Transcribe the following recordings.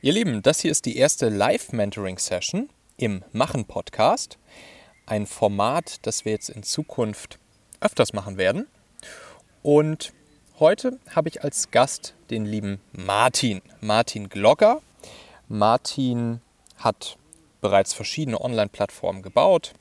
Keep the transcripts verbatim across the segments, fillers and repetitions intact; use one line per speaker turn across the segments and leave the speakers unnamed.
Ihr Lieben, das hier ist die erste Live-Mentoring-Session im Machen-Podcast. Ein Format, das wir jetzt in Zukunft öfters machen werden. Und heute habe ich als Gast den lieben Martin, Martin Glogger. Martin hat bereits verschiedene Online-Plattformen gebaut.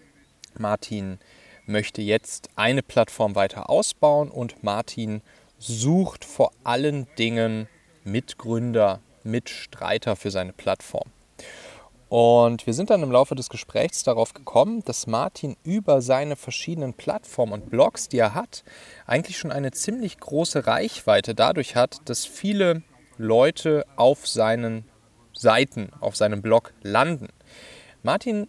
Martin möchte jetzt eine Plattform weiter ausbauen und Martin sucht vor allen Dingen Mitgründer, Mitstreiter für seine Plattform. Und wir sind dann im Laufe des Gesprächs darauf gekommen, dass Martin über seine verschiedenen Plattformen und Blogs, die er hat, eigentlich schon eine ziemlich große Reichweite dadurch hat, dass viele Leute auf seinen Seiten, auf seinem Blog landen. Martin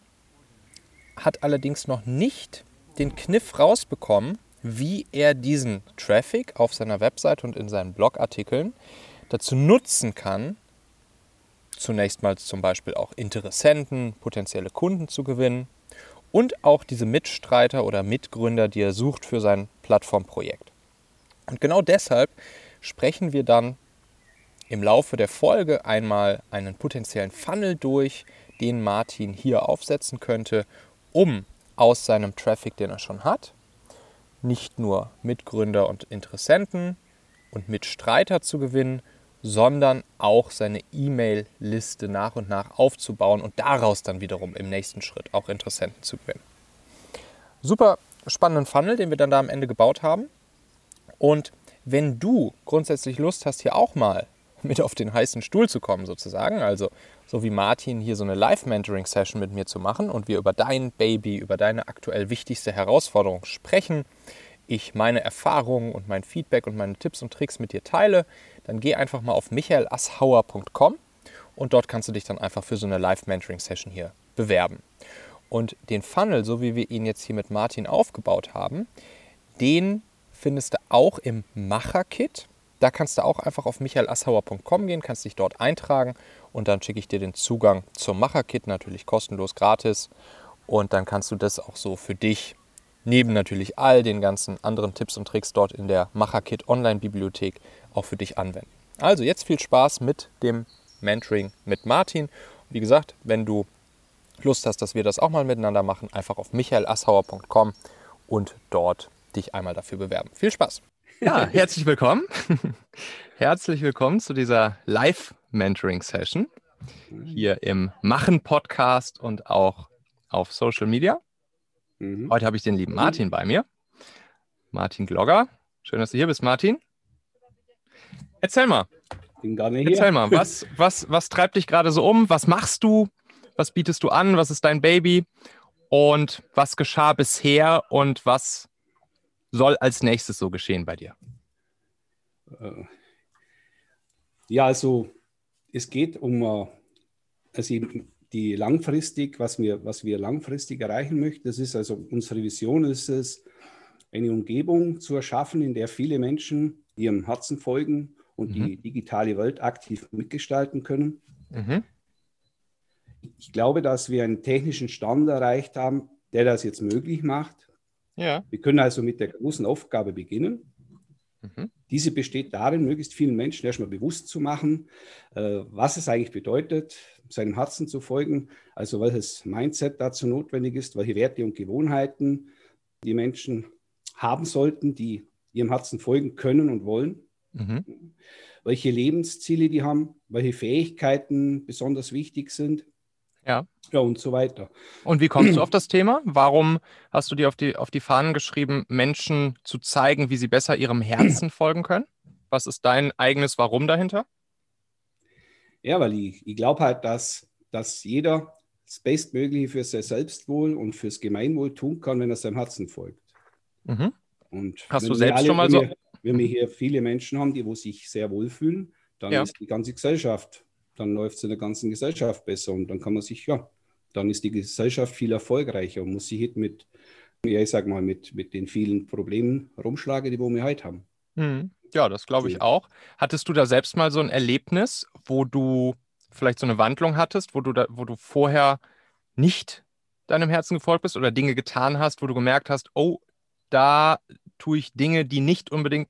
hat allerdings noch nicht den Kniff rausbekommen, wie er diesen Traffic auf seiner Webseite und in seinen Blogartikeln dazu nutzen kann, zunächst mal zum Beispiel auch Interessenten, potenzielle Kunden zu gewinnen und auch diese Mitstreiter oder Mitgründer, die er sucht für sein Plattformprojekt. Und genau deshalb sprechen wir dann im Laufe der Folge einmal einen potenziellen Funnel durch, den Martin hier aufsetzen könnte, um aus seinem Traffic, den er schon hat, nicht nur Mitgründer und Interessenten und Mitstreiter zu gewinnen, sondern auch seine E-Mail-Liste nach und nach aufzubauen und daraus dann wiederum im nächsten Schritt auch Interessenten zu gewinnen. Super spannenden Funnel, den wir dann da am Ende gebaut haben. Und wenn du grundsätzlich Lust hast, hier auch mal mit auf den heißen Stuhl zu kommen sozusagen, also so wie Martin hier so eine Live-Mentoring-Session mit mir zu machen und wir über dein Baby, über deine aktuell wichtigste Herausforderung sprechen, ich meine Erfahrungen und mein Feedback und meine Tipps und Tricks mit dir teile, dann geh einfach mal auf michael asshauer punkt com und dort kannst du dich dann einfach für so eine Live-Mentoring-Session hier bewerben. Und den Funnel, so wie wir ihn jetzt hier mit Martin aufgebaut haben, den findest du auch im Macher-Kit. Da kannst du auch einfach auf michael asshauer punkt com gehen, kannst dich dort eintragen und dann schicke ich dir den Zugang zum Macher-Kit, natürlich kostenlos, gratis. Und dann kannst du das auch so für dich neben natürlich all den ganzen anderen Tipps und Tricks dort in der Macher-Kit Online-Bibliothek auch für dich anwenden. Also jetzt viel Spaß mit dem Mentoring mit Martin. Und wie gesagt, wenn du Lust hast, dass wir das auch mal miteinander machen, einfach auf michael asshauer punkt com und dort dich einmal dafür bewerben. Viel Spaß!
Ja, herzlich willkommen. Herzlich willkommen zu dieser Live-Mentoring-Session hier im Machen-Podcast und auch auf Social Media. Mhm. Heute habe ich den lieben Martin bei mir. Martin Glogger. Schön, dass du hier bist, Martin. Erzähl mal.
Bin gar nicht hier.
Erzähl mal, was, was, was treibt dich gerade so um? Was machst du? Was bietest du an? Was ist dein Baby? Und was geschah bisher und was soll als nächstes so geschehen bei dir?
Ja, also es geht um also die langfristig, was wir, was wir langfristig erreichen möchten. Das ist also unsere Vision, ist es, eine Umgebung zu erschaffen, in der viele Menschen ihrem Herzen folgen und mhm. die digitale Welt aktiv mitgestalten können. Mhm. Ich glaube, dass wir einen technischen Stand erreicht haben, der das jetzt möglich macht. Ja. Wir können also mit der großen Aufgabe beginnen. Mhm. Diese besteht darin, möglichst vielen Menschen erstmal bewusst zu machen, äh, was es eigentlich bedeutet, seinem Herzen zu folgen, also welches Mindset dazu notwendig ist, welche Werte und Gewohnheiten die Menschen haben sollten, die ihrem Herzen folgen können und wollen, mhm. welche Lebensziele die haben, welche Fähigkeiten besonders wichtig sind.
Ja.
Ja, und so weiter.
Und wie kommst du auf das Thema? Warum hast du dir auf die, auf die Fahnen geschrieben, Menschen zu zeigen, wie sie besser ihrem Herzen folgen können? Was ist dein eigenes Warum dahinter?
Ja, weil ich, ich glaube halt, dass, dass jeder das Bestmögliche für sein Selbstwohl und fürs Gemeinwohl tun kann, wenn er seinem Herzen folgt.
Mhm.
Und
hast du selbst alle, schon mal
wenn
so...
Wir, wenn wir hier viele Menschen haben, die wo sich sehr wohlfühlen, dann ja. ist die ganze Gesellschaft, dann läuft es in der ganzen Gesellschaft besser und dann kann man sich, ja, dann ist die Gesellschaft viel erfolgreicher und muss sich nicht mit, ja, ich sag mal, mit, mit den vielen Problemen rumschlagen, die wir heute haben.
Mhm. Ja, das glaube ich auch. Hattest du da selbst mal so ein Erlebnis, wo du vielleicht so eine Wandlung hattest, wo du, da, wo du vorher nicht deinem Herzen gefolgt bist oder Dinge getan hast, wo du gemerkt hast, oh, da tue ich Dinge, die nicht unbedingt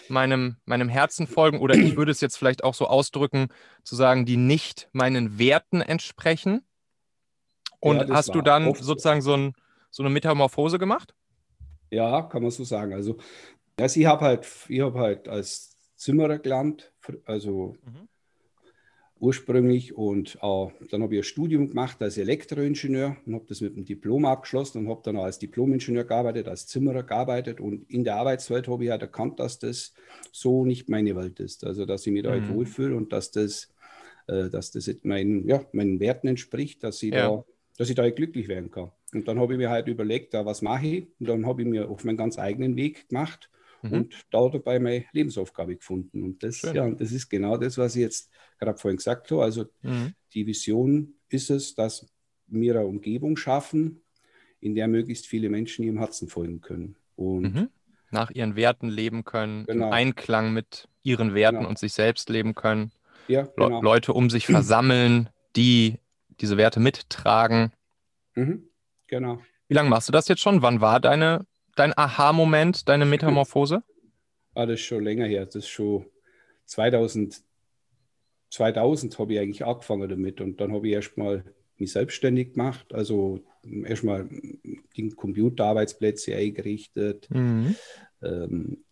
meinem, meinem Herzen folgen oder ich würde es jetzt vielleicht auch so ausdrücken, zu sagen, die nicht meinen Werten entsprechen. Und
Ja, das
hast du
war
dann
oft so.
sozusagen so, ein, so eine Metamorphose gemacht?
Ja, kann man so sagen. Also, also ich habe halt, ich habe halt als Zimmerer gelernt, also
Mhm.
ursprünglich, und äh, dann habe ich ein Studium gemacht als Elektroingenieur und habe das mit einem Diplom abgeschlossen und habe dann auch als Diplomingenieur gearbeitet, als Zimmerer gearbeitet, und in der Arbeitswelt habe ich halt erkannt, dass das so nicht meine Welt ist. Also dass ich mich da halt
Mhm.
wohlfühle und dass das, äh, dass das halt meinen, ja, meinen Werten entspricht, dass ich
Ja.
da, dass ich da halt glücklich werden kann. Und dann habe ich mir halt überlegt, da, was mache ich? Und dann habe ich mir auf meinen ganz eigenen Weg gemacht
Mhm.
und da dabei meine Lebensaufgabe gefunden. Und das,
Schön.
ja, das ist genau das, was ich jetzt gerade vorhin gesagt habe. Also
Mhm.
die Vision ist es, dass wir eine Umgebung schaffen, in der möglichst viele Menschen ihrem Herzen folgen können. Und
Mhm. Nach ihren Werten leben können, im
genau,
Einklang mit ihren Werten
genau,
und sich selbst leben können.
ja,
Le
genau.
Leute um sich versammeln, die diese Werte mittragen.
Mhm, genau.
Wie lange machst du das jetzt schon? Wann war deine, dein Aha-Moment, deine Metamorphose?
Ah, das ist schon länger her. Das ist schon zweitausend, zweitausend habe ich eigentlich angefangen damit, und dann habe ich erstmal mich selbstständig gemacht, also erstmal die Computerarbeitsplätze eingerichtet,
Mhm.
ähm,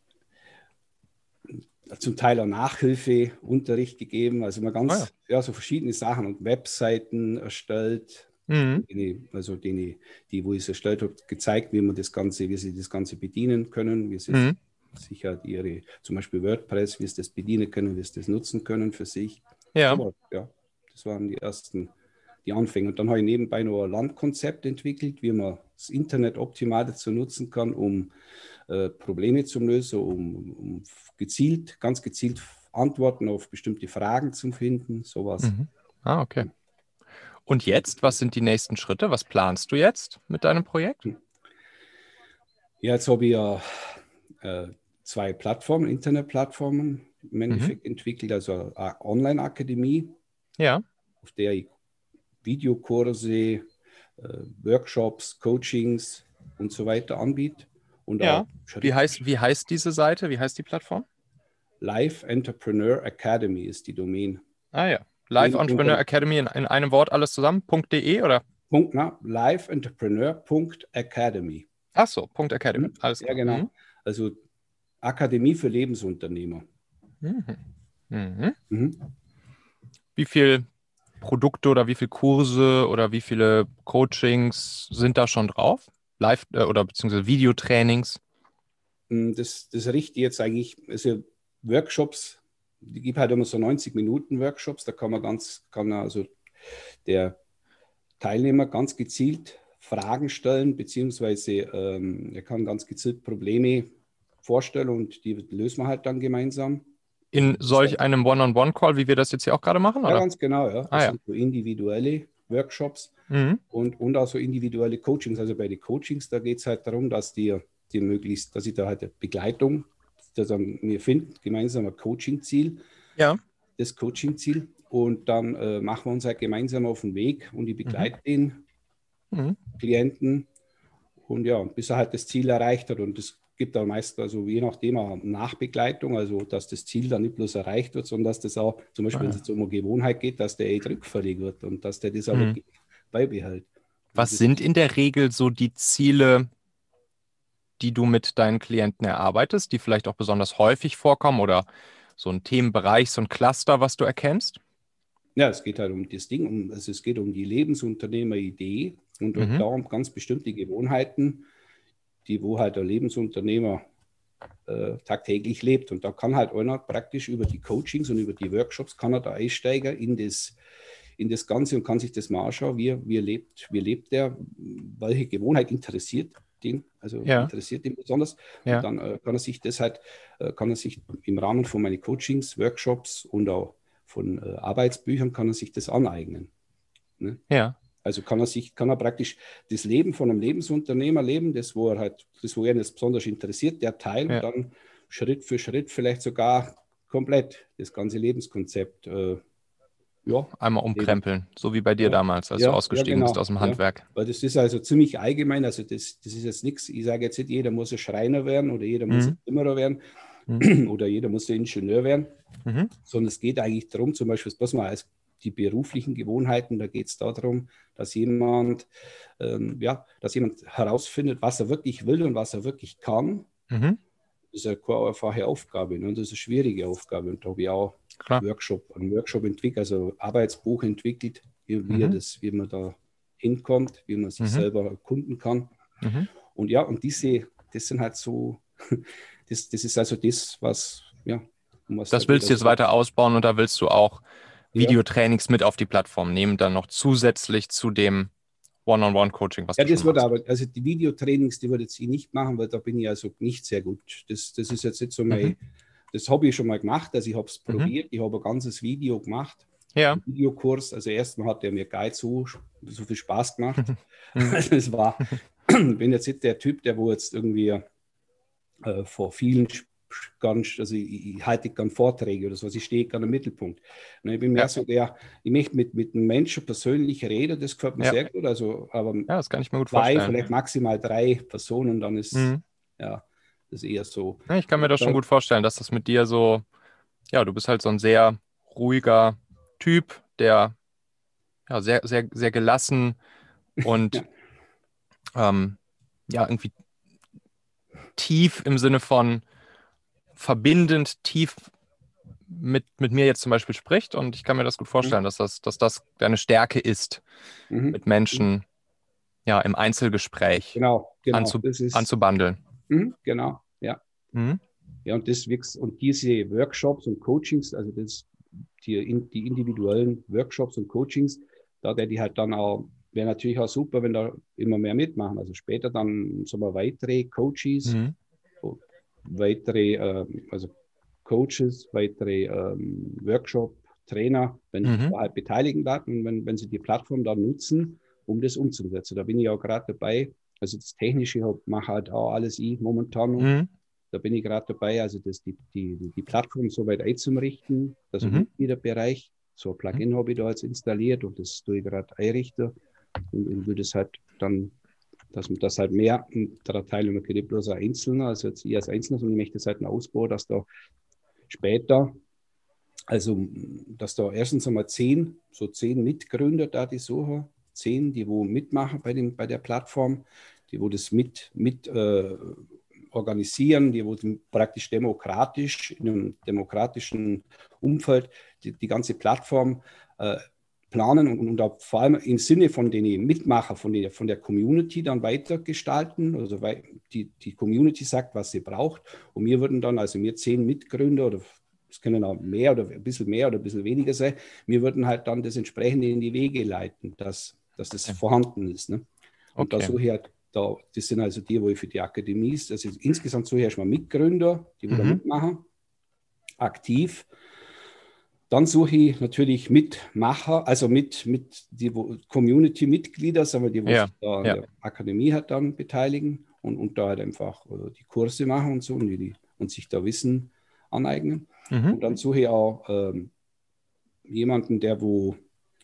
zum Teil auch Nachhilfeunterricht gegeben, also mal
Oh ja.
ganz, ja, so verschiedene Sachen, und Webseiten erstellt,
Mhm.
die, also die, die, wo ich es erstellt habe, gezeigt, wie man das Ganze, wie sie das Ganze bedienen können, wie sie
Mhm.
sich halt ihre, zum Beispiel WordPress, wie sie das bedienen können, wie sie das nutzen können für sich.
Ja.
So, ja, das waren die ersten, die Anfänge. Und dann habe ich nebenbei noch ein Landkonzept entwickelt, wie man das Internet optimal dazu nutzen kann, um äh, Probleme zu lösen, um, um gezielt, ganz gezielt Antworten auf bestimmte Fragen zu finden, sowas.
Mhm. Ah, okay. Und jetzt, was sind die nächsten Schritte? Was planst du jetzt mit deinem Projekt?
Ja, jetzt habe ich ja äh, zwei Plattformen, Internetplattformen im
Mhm.
Endeffekt entwickelt, also eine Online-Akademie,
Ja.
auf der ich Videokurse, äh, Workshops, Coachings und so weiter anbiete. Und auch
Ja. Wie
Schritt,
heißt, wie heißt diese Seite? Wie heißt die Plattform?
Life Entrepreneur Academy ist die Domain.
Ah ja. Live
Und, und
Entrepreneur
dann
Academy in, in einem Wort alles zusammen. .de oder?
Punkt, na, lifeentrepreneur.academy.
Ach so, .academy.
Hm?
Alles
Ja,
klar.
genau.
Mhm.
Also Akademie für Lebensunternehmer.
Mhm. Mhm.
Mhm.
Wie viel Produkte oder wie viele Kurse oder wie viele Coachings sind da schon drauf? Live äh, oder beziehungsweise Videotrainings?
Hm, Das, das richte ich jetzt eigentlich, also Workshops, die gibt halt immer so neunzig Minuten Workshops, da kann man ganz, kann also der Teilnehmer ganz gezielt Fragen stellen, beziehungsweise ähm, er kann ganz gezielt Probleme vorstellen, und die lösen wir halt dann gemeinsam.
In
Das ist dann,
solch einem One-on-One-Call, wie wir das jetzt hier auch gerade machen,
ja,
oder?
ganz genau, ja.
Ah
Das
ja.
sind so individuelle Workshops
Mhm.
und, und auch so individuelle Coachings. Also bei den Coachings, da geht es halt darum, dass die, die möglichst, dass ich da halt eine Begleitung, dass wir finden gemeinsam ein Coaching-Ziel,
Ja.
das Coaching-Ziel, und dann äh, machen wir uns halt gemeinsam auf den Weg und ich
Mhm.
begleite den
Mhm.
Klienten, und ja, bis er halt das Ziel erreicht hat. Und es gibt dann meist, also je nachdem, auch Nachbegleitung, also dass das Ziel dann nicht bloß erreicht wird, sondern dass das auch, zum Beispiel,
Ah
wenn es
ja.
jetzt um eine Gewohnheit geht, dass der echt rückfällig wird und dass der das auch
Mhm.
wirklich beibehält. Also
Was
das
sind
ist,
in der Regel so die Ziele, die du mit deinen Klienten erarbeitest, die vielleicht auch besonders häufig vorkommen oder so ein Themenbereich, so ein Cluster, was du erkennst?
ja, es geht halt um das Ding, um, also es geht um die Lebensunternehmer-Idee und
Mhm.
da um ganz bestimmte Gewohnheiten, die wo halt der Lebensunternehmer äh, tagtäglich lebt. Und da kann halt einer praktisch über die Coachings und über die Workshops kann er da einsteigen in das, in das Ganze und kann sich das mal anschauen, wie, wie, lebt, wie lebt der, welche Gewohnheit interessiert den, also
Ja,
interessiert ihn besonders. Und
ja,
dann äh, kann er sich das halt, äh, kann er sich im Rahmen von meinen Coachings, Workshops und auch von äh, Arbeitsbüchern kann er sich das aneignen. Ne?
ja,
Also kann er sich, kann er praktisch das Leben von einem Lebensunternehmer leben, das, wo er halt, das, wo er das besonders interessiert, der Teil, und
ja.
dann Schritt für Schritt vielleicht sogar komplett das ganze Lebenskonzept äh, ja,
Einmal
leben.
umkrempeln, so wie bei dir
Ja,
damals, als du
ja, ja,
ausgestiegen bist
genau.
aus dem
Ja.
Handwerk.
Weil das ist also ziemlich allgemein. Also das, das ist jetzt nichts, ich sage jetzt nicht, jeder muss ein Schreiner werden oder jeder muss ein
Mhm.
Zimmerer werden. mhm. oder jeder muss ja Ingenieur werden,
Mhm.
sondern es geht eigentlich darum, zum Beispiel, was mal als die beruflichen Gewohnheiten, da geht es darum, dass jemand, ähm, ja, dass jemand herausfindet, was er wirklich will und was er wirklich kann.
Mhm.
Das ist ja keine einfache Aufgabe, ne? Das ist eine schwierige Aufgabe. Und da habe ich auch
Klar.
Workshop, einen Workshop entwickelt, also Arbeitsbuch entwickelt, wie, wie,
Mhm.
das, wie man da hinkommt, wie man sich
Mhm.
selber erkunden kann.
Mhm.
Und ja, und diese, das sind halt so, das, das ist also das, was, ja, um was
Das
da
willst
geht.
du jetzt
Also,
weiter ausbauen und da willst du auch
ja.
Videotrainings mit auf die Plattform nehmen, dann noch zusätzlich zu dem One-on-One-Coaching, was
Ja,
du
das
schon
wird
machst.
aber, also die Videotrainings, die würde ich nicht machen, weil da bin ich also nicht sehr gut. Das, das ist jetzt nicht so mein,
Mhm.
das habe ich schon mal gemacht, also ich habe es
Mhm.
probiert, ich habe ein ganzes Video gemacht,
Ja.
einen Videokurs. Also erstmal hat der mir gar nicht so, so viel Spaß gemacht.
Mhm.
Also es war, bin jetzt nicht der Typ, der wo jetzt irgendwie äh, vor vielen ganz, also ich, ich halte gerne Vorträge oder so, also ich stehe gerne im Mittelpunkt. Und ich bin mehr
Ja.
so der, ich möchte mit, mit einem Menschen persönlich reden, das gefällt mir
Ja.
sehr gut. Also, aber
Ja, das kann ich mir gut
zwei,
vorstellen.
vielleicht maximal drei Personen, dann ist
Mhm.
ja das ist eher so.
Ja, ich kann mir das schon
Da,
gut vorstellen, dass das mit dir so, ja, du bist halt so ein sehr ruhiger Typ, der ja sehr, sehr, sehr gelassen und
ja,
ähm, ja, irgendwie tief im Sinne von verbindend tief mit, mit mir jetzt zum Beispiel spricht. Und ich kann mir das gut vorstellen, dass das, dass das deine Stärke ist,
mhm,
mit
mhm,
Menschen ja im Einzelgespräch
genau, genau,
anzu,
das ist,
anzubandeln.
mhm, genau, ja.
Mhm.
Ja, und das wächst, und diese Workshops und Coachings, also das, die, die individuellen Workshops und Coachings, da der die halt dann auch, wäre natürlich auch super, wenn da immer mehr mitmachen. Also später dann sagen wir weitere Coaches,
Mhm.
weitere, äh, also Coaches, weitere ähm, Workshop-Trainer, wenn sich
Mhm.
da halt beteiligen werden, wenn, wenn sie die Plattform dann nutzen, um das umzusetzen. Da bin ich auch gerade dabei. Also das Technische mache halt auch alles ich momentan noch.
Mhm.
Da bin ich gerade dabei, also das, die, die, die Plattform so weit einzurichten, also im
Mhm.
Mitgliederbereich. So ein
Mhm.
Plugin habe ich da jetzt installiert und das tue ich gerade einrichten und, und will das halt dann, dass man das halt mehr, der Teil man nicht bloß ein Einzelner, also jetzt ich als Einzelner, sondern ich möchte das halt einen Ausbau, dass da später, also dass da erstens einmal zehn, so zehn Mitgründer da die suchen, zehn, die wo mitmachen bei, dem, bei der Plattform, die wo das mit, mit äh, organisieren, die wo praktisch demokratisch, in einem demokratischen Umfeld die, die ganze Plattform äh, planen und, und auch vor allem im Sinne von den Mitmachern, von der, von der Community dann weitergestalten. Also weil die, die Community sagt, was sie braucht. Und wir würden dann, also wir zehn Mitgründer oder es können auch mehr oder ein bisschen mehr oder ein bisschen weniger sein, wir würden halt dann das entsprechende in die Wege leiten, dass, dass das
Okay.
vorhanden ist. Ne? Und
Okay.
da so her, da, das sind also die, wo ich für die Akademie ist. Also insgesamt so erstmal Mitgründer, die wo da
Mhm.
mitmachen, aktiv. Dann suche ich natürlich Mitmacher, also mit, mit die Community-Mitglieder, sagen wir, die wo
Ja.
sich da an
Ja.
der Akademie halt dann beteiligen und, und da halt einfach äh, die Kurse machen und so und, die, und sich da Wissen aneignen.
Mhm.
Und dann suche ich auch ähm, jemanden, der wo,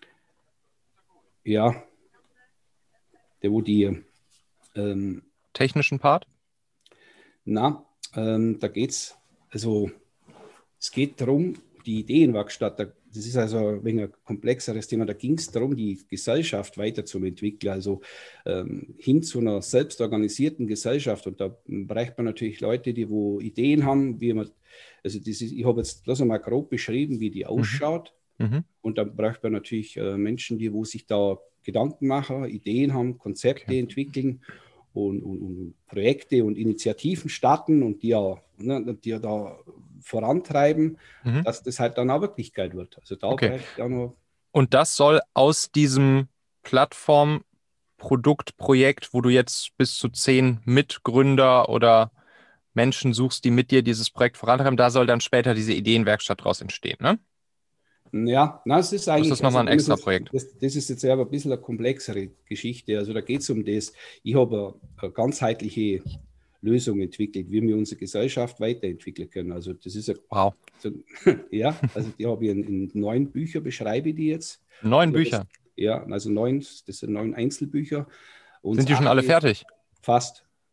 ja, der wo die, ähm,
Technischen Part?
na, ähm, da geht es, also es geht darum, die Ideenwerkstatt, das ist also ein wenig ein komplexeres Thema, da ging es darum, die Gesellschaft weiterzuentwickeln, also ähm, hin zu einer selbstorganisierten Gesellschaft. Und da braucht man natürlich Leute, die wo Ideen haben, wie man, also das ist, ich habe jetzt bloß einmal grob beschrieben, wie die
Mhm.
ausschaut.
Mhm.
Und dann braucht man natürlich äh, Menschen, die wo sich da Gedanken machen, Ideen haben, Konzepte
Okay.
entwickeln und, und, und Projekte und Initiativen starten und die ja, ne, die ja da vorantreiben,
Mhm.
dass das halt dann auch Wirklichkeit wird. Also da
Okay.
braucht ja noch.
Und das soll aus diesem Plattform-Produktprojekt, wo du jetzt bis zu zehn Mitgründer oder Menschen suchst, die mit dir dieses Projekt vorantreiben, da soll dann später diese Ideenwerkstatt draus entstehen, ne?
Ja, na, es ist
Oder ist das
eigentlich, also
nochmal ein
wenn es
extra
jetzt,
Projekt?
das, das ist jetzt aber ein bisschen eine komplexere Geschichte. Also da geht es um das, ich habe eine, eine ganzheitliche Lösung entwickelt, wie wir unsere Gesellschaft weiterentwickeln können. Also das ist ja,
Wow.
so, ja, also die habe ich in, in neun Bücher, beschreibe ich die jetzt.
Neun
Also das,
Bücher.
ja, also neun, das sind neun Einzelbücher. Und
Sind
das
die schon alle
achte
fertig?
fast.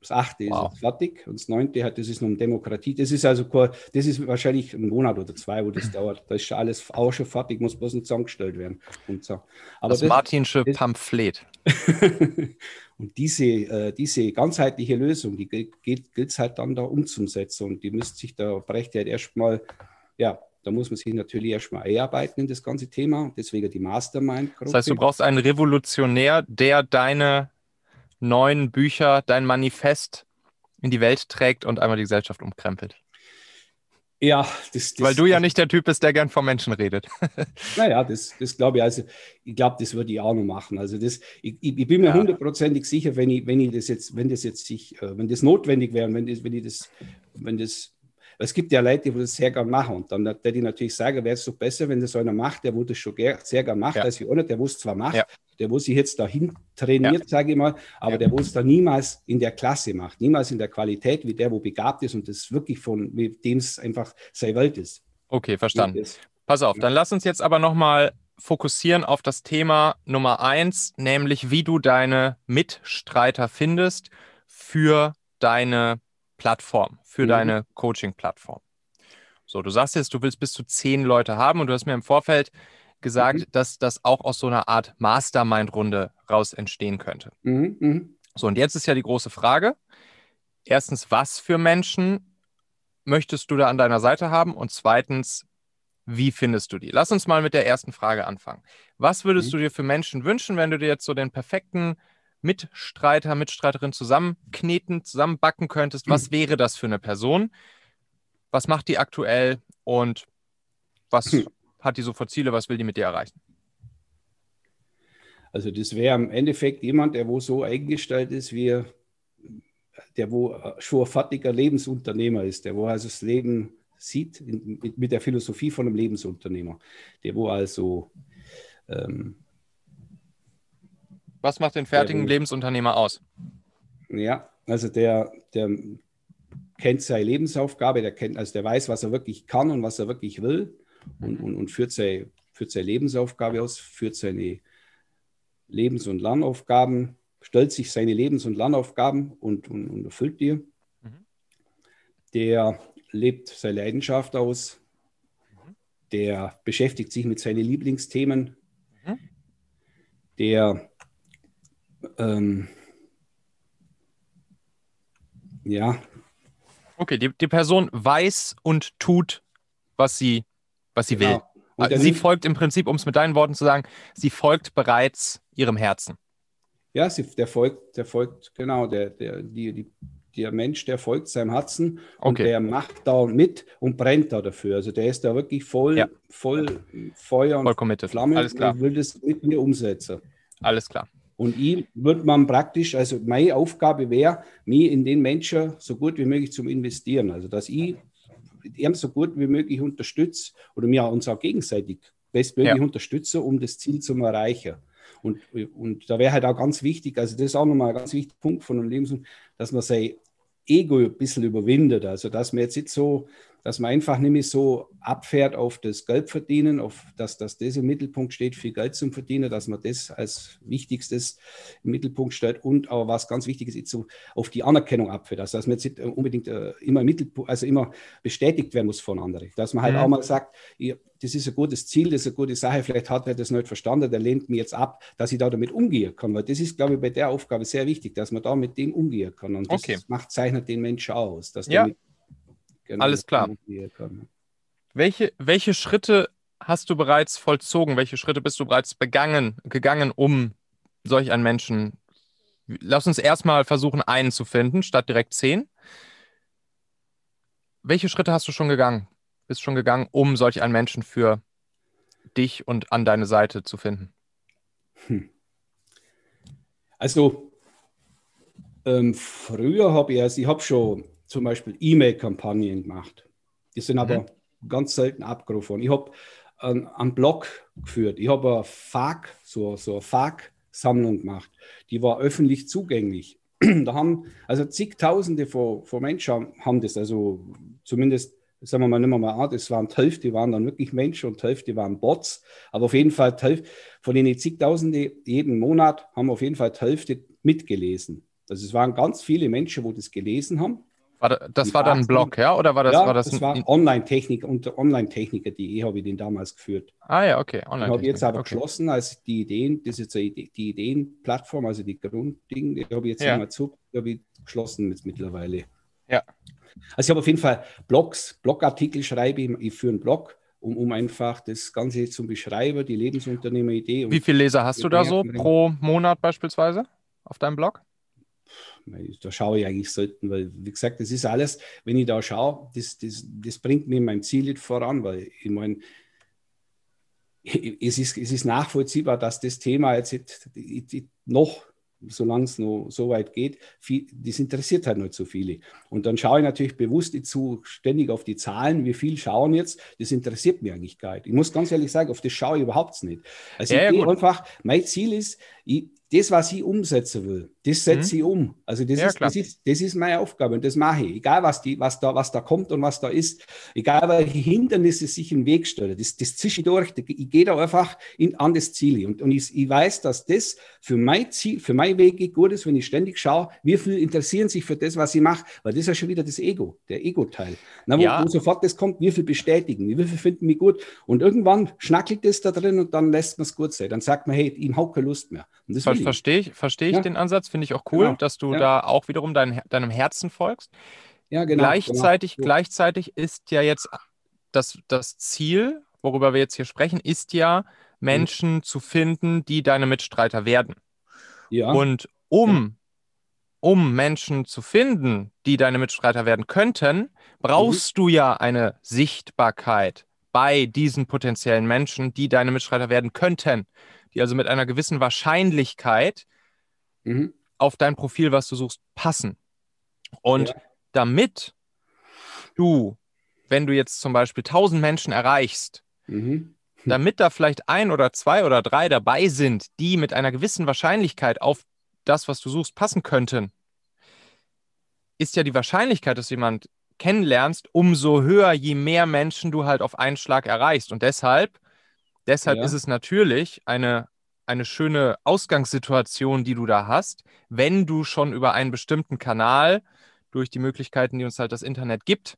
Das achte
Wow.
ist jetzt fertig und das neunte hat, das ist um Demokratie. Das ist also, das ist wahrscheinlich ein Monat oder zwei, wo das dauert. Da ist schon alles auch schon fertig, muss bloß nicht zusammengestellt werden. Und so. Aber
Das,
das,
Martinsche
das,
Pamphlet.
und diese, äh, diese ganzheitliche Lösung, die gilt es halt dann da umzusetzen. Und die müsste sich, da bräuchte halt erstmal, ja, da muss man sich natürlich erstmal einarbeiten in das ganze Thema. Deswegen die Mastermind-Gruppe.
Das heißt, du brauchst einen Revolutionär, der deine neuen Bücher, dein Manifest in die Welt trägt und einmal die Gesellschaft umkrempelt.
Ja, das, das,
Weil du ja nicht der Typ bist, der gern von Menschen redet.
Naja, das, das glaube ich, also ich glaube, das würde ich auch noch machen. Also das, ich, ich bin mir
Ja.
hundertprozentig sicher, wenn ich, wenn ich das jetzt, wenn das jetzt sich, äh, wenn das notwendig wäre, wenn das, wenn ich das, wenn das, es gibt ja Leute, die das sehr gern machen. Und dann werde ich natürlich sagen, wäre es doch besser, wenn das so einer macht, der wo das schon ger- sehr gern macht,
Ja.
als ich auch nicht, der wo es zwar macht,
Ja.
der wo sich jetzt dahin trainiert,
Ja.
sage ich mal, aber
Ja.
der wo es da niemals in der Klasse macht, niemals in der Qualität, wie der, wo begabt ist und das wirklich von, mit dem es einfach seine Welt ist.
Okay, verstanden.
Das-
Pass auf, dann lass uns jetzt aber nochmal fokussieren auf das Thema Nummer eins, nämlich wie du deine Mitstreiter findest für deine Plattform, für
Mhm.
deine Coaching-Plattform. So, du sagst jetzt, du willst bis zu zehn Leute haben und du hast mir im Vorfeld gesagt,
Mhm.
dass das auch aus so einer Art Mastermind-Runde raus entstehen könnte.
Mhm. Mhm.
So, und jetzt ist ja die große Frage. Erstens, was für Menschen möchtest du da an deiner Seite haben? Und zweitens, wie findest du die? Lass uns mal mit der ersten Frage anfangen. Was würdest
Mhm.
du dir für Menschen wünschen, wenn du dir jetzt so den perfekten Mitstreiter, Mitstreiterin zusammenkneten, zusammenbacken könntest? Was wäre das für eine Person? Was macht die aktuell und was
Hm.
hat die so für Ziele? Was will die mit dir erreichen?
Also das wäre im Endeffekt jemand, der wo so eingestellt ist, wie der wo schon ein fertiger Lebensunternehmer ist, der wo also das Leben sieht in, mit, mit der Philosophie von einem Lebensunternehmer, der wo also ähm,
Was macht den fertigen
Ja, wo-
Lebensunternehmer aus?
ja, also der, der kennt seine Lebensaufgabe, der kennt, also der weiß, was er wirklich kann und was er wirklich will und, und, und führt, seine, führt seine Lebensaufgabe aus, führt seine Lebens- und Lernaufgaben, stellt sich seine Lebens- und Lernaufgaben und, und, und erfüllt die.
Mhm.
Der lebt seine Leidenschaft aus, der beschäftigt sich mit seinen Lieblingsthemen,
Mhm.
der ähm, ja,
Okay, die, die Person weiß und tut, was sie, was sie will.
genau. Und der
Sie
nimmt-
folgt im Prinzip, um es mit deinen Worten zu sagen, sie folgt bereits ihrem Herzen.
Ja, sie, der folgt, der folgt, genau, der, der, die, die, der Mensch, der folgt seinem Herzen und
Okay.
der macht da mit und brennt da dafür. Also der ist da wirklich voll,
Ja.
voll Feuer und
Voll committed.
Flamme
Alles klar.
und will das mit mir umsetzen.
Alles klar.
Und ihm wird man praktisch, also meine Aufgabe wäre, mich in den Menschen so gut wie möglich zu investieren. Also dass ich ihn so gut wie möglich unterstütze oder wir uns auch gegenseitig bestmöglich
Ja.
unterstützen, um das Ziel zu erreichen. Und, und da wäre halt auch ganz wichtig, also das ist auch nochmal ein ganz wichtiger Punkt von einem Lebens, dass man sein Ego ein bisschen überwindet. Also dass man jetzt nicht so, dass man einfach nicht mehr so abfährt auf das Geldverdienen, auf dass, dass das im Mittelpunkt steht, viel Geld zum Verdienen, dass man das als Wichtigstes im Mittelpunkt stellt und auch was ganz Wichtiges ist, so auf die Anerkennung abfährt. Also dass man jetzt nicht unbedingt äh, immer im Mittelpunkt, also immer bestätigt werden muss von anderen. Dass man halt
Mhm.
auch mal sagt, ja, das ist ein gutes Ziel, das ist eine gute Sache, vielleicht hat er das nicht verstanden, der lehnt mich jetzt ab, dass ich da damit umgehen kann. Weil das ist, glaube ich, bei der Aufgabe sehr wichtig, dass man da mit dem umgehen kann. Und das
Okay.
macht, zeichnet den Menschen aus. Dass
Ja.
der mit, genau,
Alles
dass
klar.
der umgehen kann.
Welche, welche Schritte hast du bereits vollzogen? Welche Schritte bist du bereits begangen, gegangen, um solch einen Menschen? Lass uns erstmal versuchen, einen zu finden, statt direkt zehn. Welche Schritte hast du schon gegangen? Bist schon gegangen, um solch einen Menschen für dich und an deine Seite zu finden?
Also ähm, früher habe ich, also ich habe schon zum Beispiel E-Mail-Kampagnen gemacht. Die sind aber ganz selten abgerufen. Ich habe einen, einen Blog geführt. Ich habe eine F A Q, so, so eine F A Q-Sammlung gemacht. Die war öffentlich zugänglich. Da haben also zigtausende von, von Menschen haben das, also zumindest, sagen wir mal, nehmen wir mal an, das waren die Hälfte, waren dann wirklich Menschen und die Hälfte waren Bots. Aber auf jeden Fall, die Hälfte, von den zigtausende jeden Monat haben auf jeden Fall die Hälfte mitgelesen. Also es waren ganz viele Menschen, die das gelesen haben.
War da, das war dann ein Blog, ja? Oder war das,
ja,
war das,
das war Online-Technik, unter Online-Techniker punkt de habe ich den damals geführt.
Ah ja, okay.
Ich habe jetzt aber
okay.
geschlossen, als die Ideen, das ist jetzt die Ideenplattform, also die Grundding, die habe ich jetzt
Ja.
einmal zu, die habe ich geschlossen jetzt mittlerweile.
Ja.
Also ich habe auf jeden Fall Blogs, Blogartikel schreibe ich, ich führe einen Blog, um, um einfach das Ganze zu beschreiben, die Lebensunternehmer-Idee.
Wie viele Leser hast du da so pro Monat beispielsweise auf deinem Blog?
Da schaue ich eigentlich selten, weil, wie gesagt, das ist alles, wenn ich da schaue, das, das, das bringt mir mein Ziel nicht voran, weil ich meine, es ist, es ist nachvollziehbar, dass das Thema jetzt noch, solange es noch so weit geht, viel, das interessiert halt nicht so viele. Und dann schaue ich natürlich bewusst zu, ständig auf die Zahlen, wie viel schauen jetzt, das interessiert mich eigentlich gar nicht. Ich muss ganz ehrlich sagen, auf das schaue ich überhaupt nicht. Also
ja,
ich
ja,
gehe einfach, mein Ziel ist, ich, das, was ich umsetzen will, das setze mhm. ich um. Also das,
ja,
ist, das, ist, das ist meine Aufgabe und das mache ich. Egal, was, die, was, da, was da kommt und was da ist. Egal, welche Hindernisse sich in den Weg stellen. Das, das zische ich durch. Ich gehe da einfach in, an das Ziel. Und, und ich, ich weiß, dass das für mein Ziel, für mein Weg gut ist, wenn ich ständig schaue, wie viele interessieren sich für das, was ich mache. Weil das ist ja schon wieder das Ego, der Ego-Teil. Na, wo, ja. wo sofort das kommt, wie viel bestätigen, wie viel finden mich gut. Und irgendwann schnackelt das da drin und dann lässt man es gut sein. Dann sagt man, hey, ich habe keine Lust mehr. Und das
Verstehe ich, verstehe ich ja. den Ansatz, finde ich auch cool, genau. dass du ja. da auch wiederum dein, deinem Herzen folgst.
Ja, genau.
Gleichzeitig,
genau.
gleichzeitig ist ja jetzt das, das Ziel, worüber wir jetzt hier sprechen, ist ja, Menschen mhm. zu finden, die deine Mitstreiter werden.
Ja.
Und um, um Menschen zu finden, die deine Mitstreiter werden könnten, brauchst mhm. du ja eine Sichtbarkeit bei diesen potenziellen Menschen, die deine Mitstreiter werden könnten, die also mit einer gewissen Wahrscheinlichkeit mhm. auf dein Profil, was du suchst, passen. Und ja. damit du, wenn du jetzt zum Beispiel tausend Menschen erreichst, mhm. damit da vielleicht ein oder zwei oder drei dabei sind, die mit einer gewissen Wahrscheinlichkeit auf das, was du suchst, passen könnten, ist ja die Wahrscheinlichkeit, dass du jemand kennenlernst, umso höher, je mehr Menschen du halt auf einen Schlag erreichst. Und deshalb Deshalb ja. ist es natürlich eine, eine schöne Ausgangssituation, die du da hast, wenn du schon über einen bestimmten Kanal, durch die Möglichkeiten, die uns halt das Internet gibt,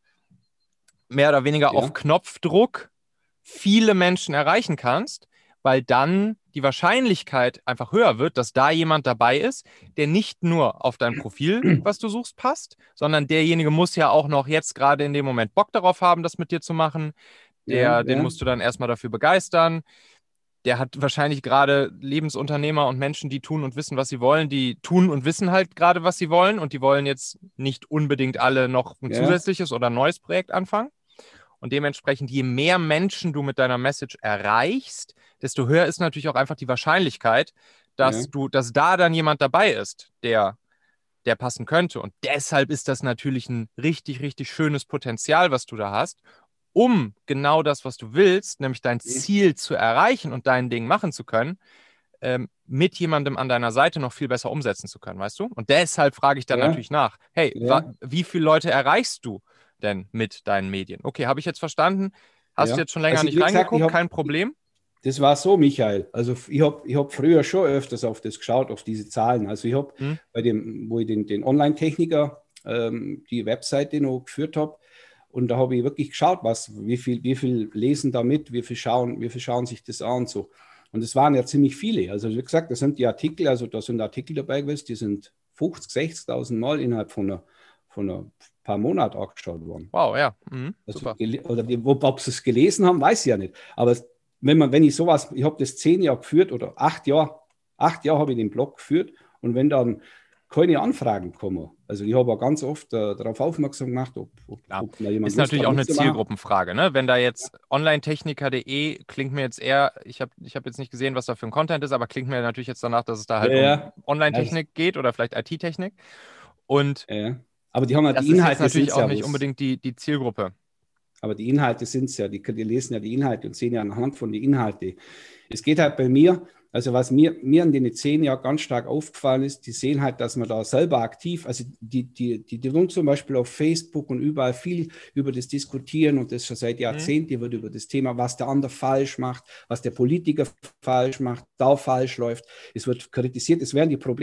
mehr oder weniger ja. auf Knopfdruck viele Menschen erreichen kannst, weil dann die Wahrscheinlichkeit einfach höher wird, dass da jemand dabei ist, der nicht nur auf dein Profil, was du suchst, passt, sondern derjenige muss ja auch noch jetzt gerade in dem Moment Bock darauf haben, das mit dir zu machen. Der, ja, den ja. musst du dann erstmal dafür begeistern. Der hat wahrscheinlich gerade Lebensunternehmer und Menschen, die tun und wissen, was sie wollen. Die tun und wissen halt gerade, was sie wollen. Und die wollen jetzt nicht unbedingt alle noch ein ja. zusätzliches oder neues Projekt anfangen. Und dementsprechend, je mehr Menschen du mit deiner Message erreichst, desto höher ist natürlich auch einfach die Wahrscheinlichkeit, dass, ja. du, dass da dann jemand dabei ist, der, der passen könnte. Und deshalb ist das natürlich ein richtig, richtig schönes Potenzial, was du da hast, um genau das, was du willst, nämlich dein Ziel zu erreichen und dein Ding machen zu können, ähm, mit jemandem an deiner Seite noch viel besser umsetzen zu können, weißt du? Und deshalb frage ich dann ja. natürlich nach, hey, ja. wie viele Leute erreichst du denn mit deinen Medien? Okay, habe ich jetzt verstanden. Hast ja. du jetzt schon länger also, nicht reingeguckt? Gesagt, hab, Kein Problem.
Das war so, Michael. Also ich habe ich hab früher schon öfters auf das geschaut, auf diese Zahlen. Also ich habe hm. bei dem, wo ich den, den Online-Techniker ähm, die Webseite noch geführt habe, und da habe ich wirklich geschaut, was, wie viel, wie viel lesen da mit, wie viel schauen, wie viel schauen sich das an und so. Und es waren ja ziemlich viele. Also wie gesagt, das sind die Artikel, also da sind Artikel dabei gewesen, die sind fünfzig, sechzigtausend Mal innerhalb von einer, von ein paar Monaten angeschaut worden.
Wow, ja. Mhm,
also, oder die, ob sie es gelesen haben, weiß ich ja nicht. Aber wenn man, wenn ich sowas, ich habe das zehn Jahre geführt oder acht Jahre, acht Jahre habe ich den Blog geführt und wenn dann keine Anfragen kommen. Also ich habe auch ganz oft äh, darauf aufmerksam gemacht, ob, ob,
ja.
ob da jemand
ist natürlich auch eine Zielgruppenfrage, ne? Wenn da jetzt onlinetechniker punkt de klingt mir jetzt eher, ich habe ich hab jetzt nicht gesehen, was da für ein Content ist, aber klingt mir natürlich jetzt danach, dass es da halt ja, um Online-Technik ja, geht oder vielleicht I T-Technik. Und
ja. aber die haben halt
das
die Inhalte
ist natürlich auch
ja
nicht unbedingt die, die Zielgruppe.
Aber die Inhalte sind es ja, die, die lesen ja die Inhalte und sehen ja anhand von den Inhalten. Es geht halt bei mir, also was mir, mir in den zehn Jahren ganz stark aufgefallen ist, die sehen halt, dass man da selber aktiv, also die, die, die, die tun zum Beispiel auf Facebook und überall viel über das diskutieren und das schon seit Jahrzehnten, mhm. wird über das Thema, was der andere falsch macht, was der Politiker falsch macht, da falsch läuft. Es wird kritisiert, es werden die Probleme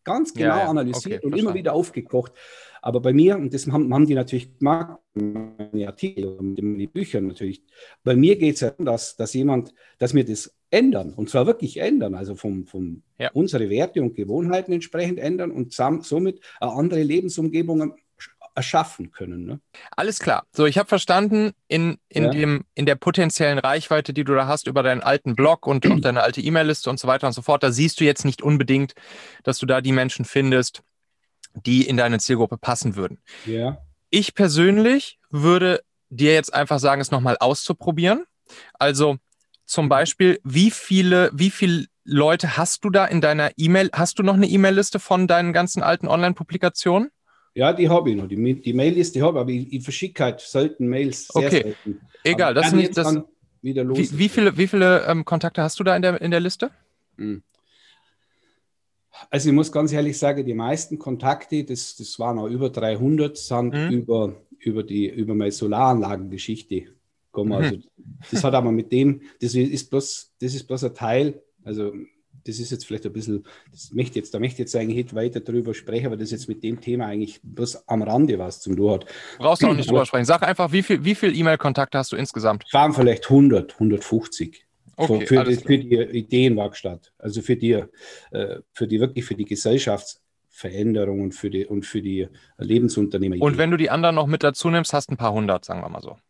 ganz genau
Ja, ja.
analysiert
Okay,
und immer
verstanden.
wieder aufgekocht. Aber bei mir, und das haben, haben die natürlich gemacht, meine Artikel und die Bücher natürlich, bei mir geht es ja darum, dass, dass jemand, dass wir das ändern, und zwar wirklich ändern, also vom, vom
Ja.
unsere Werte und Gewohnheiten entsprechend ändern und sam- somit eine andere Lebensumgebung erschaffen können. Ne?
Alles klar. So, ich habe verstanden, in, in,
Ja.
dem, in der potenziellen Reichweite, die du da hast über deinen alten Blog und auch deine alte E-Mail-Liste und so weiter und so fort, da siehst du jetzt nicht unbedingt, dass du da die Menschen findest, die in deine Zielgruppe passen würden.
Ja.
Ich persönlich würde dir jetzt einfach sagen, es nochmal auszuprobieren. Also zum Beispiel, wie viele, wie viele Leute hast du da in deiner E-Mail? Hast du noch eine E-Mail-Liste von deinen ganzen alten Online-Publikationen?
Ja, die habe ich noch. Die, die Mail-Liste habe ich, aber ich, ich verschicke halt selten Mails, sehr
Okay,
selten.
egal,
Aber
das ist
ich
nicht
jetzt
das.
dann wieder los.
Wie, wie viele, wie viele ähm, Kontakte hast du da in der, in der Liste?
Hm. Also ich muss ganz ehrlich sagen, die meisten Kontakte, das, das waren auch über dreihundert, sind
Mhm.
über, über, die, über meine Solaranlagengeschichte gekommen.
Mhm.
Also das hat aber mit dem, das ist bloß, das ist bloß ein Teil, also das ist jetzt vielleicht ein bisschen, das möchte jetzt, da möchte ich jetzt eigentlich nicht weiter drüber sprechen, aber das jetzt mit dem Thema eigentlich bloß am Rande was zum tun hat.
Brauchst du auch nicht drüber sprechen. Sag einfach, wie viel, wie viel E-Mail-Kontakte hast du insgesamt?
Es waren vielleicht hundert, hundertfünfzig.
Okay,
für,
alles
die, für die Ideenwerkstatt, also für die, äh, für die wirklich für die Gesellschaftsveränderung und für die, und für die Lebensunternehmer.
Und wenn du die anderen noch mit dazu nimmst, hast ein paar hundert, sagen wir mal so.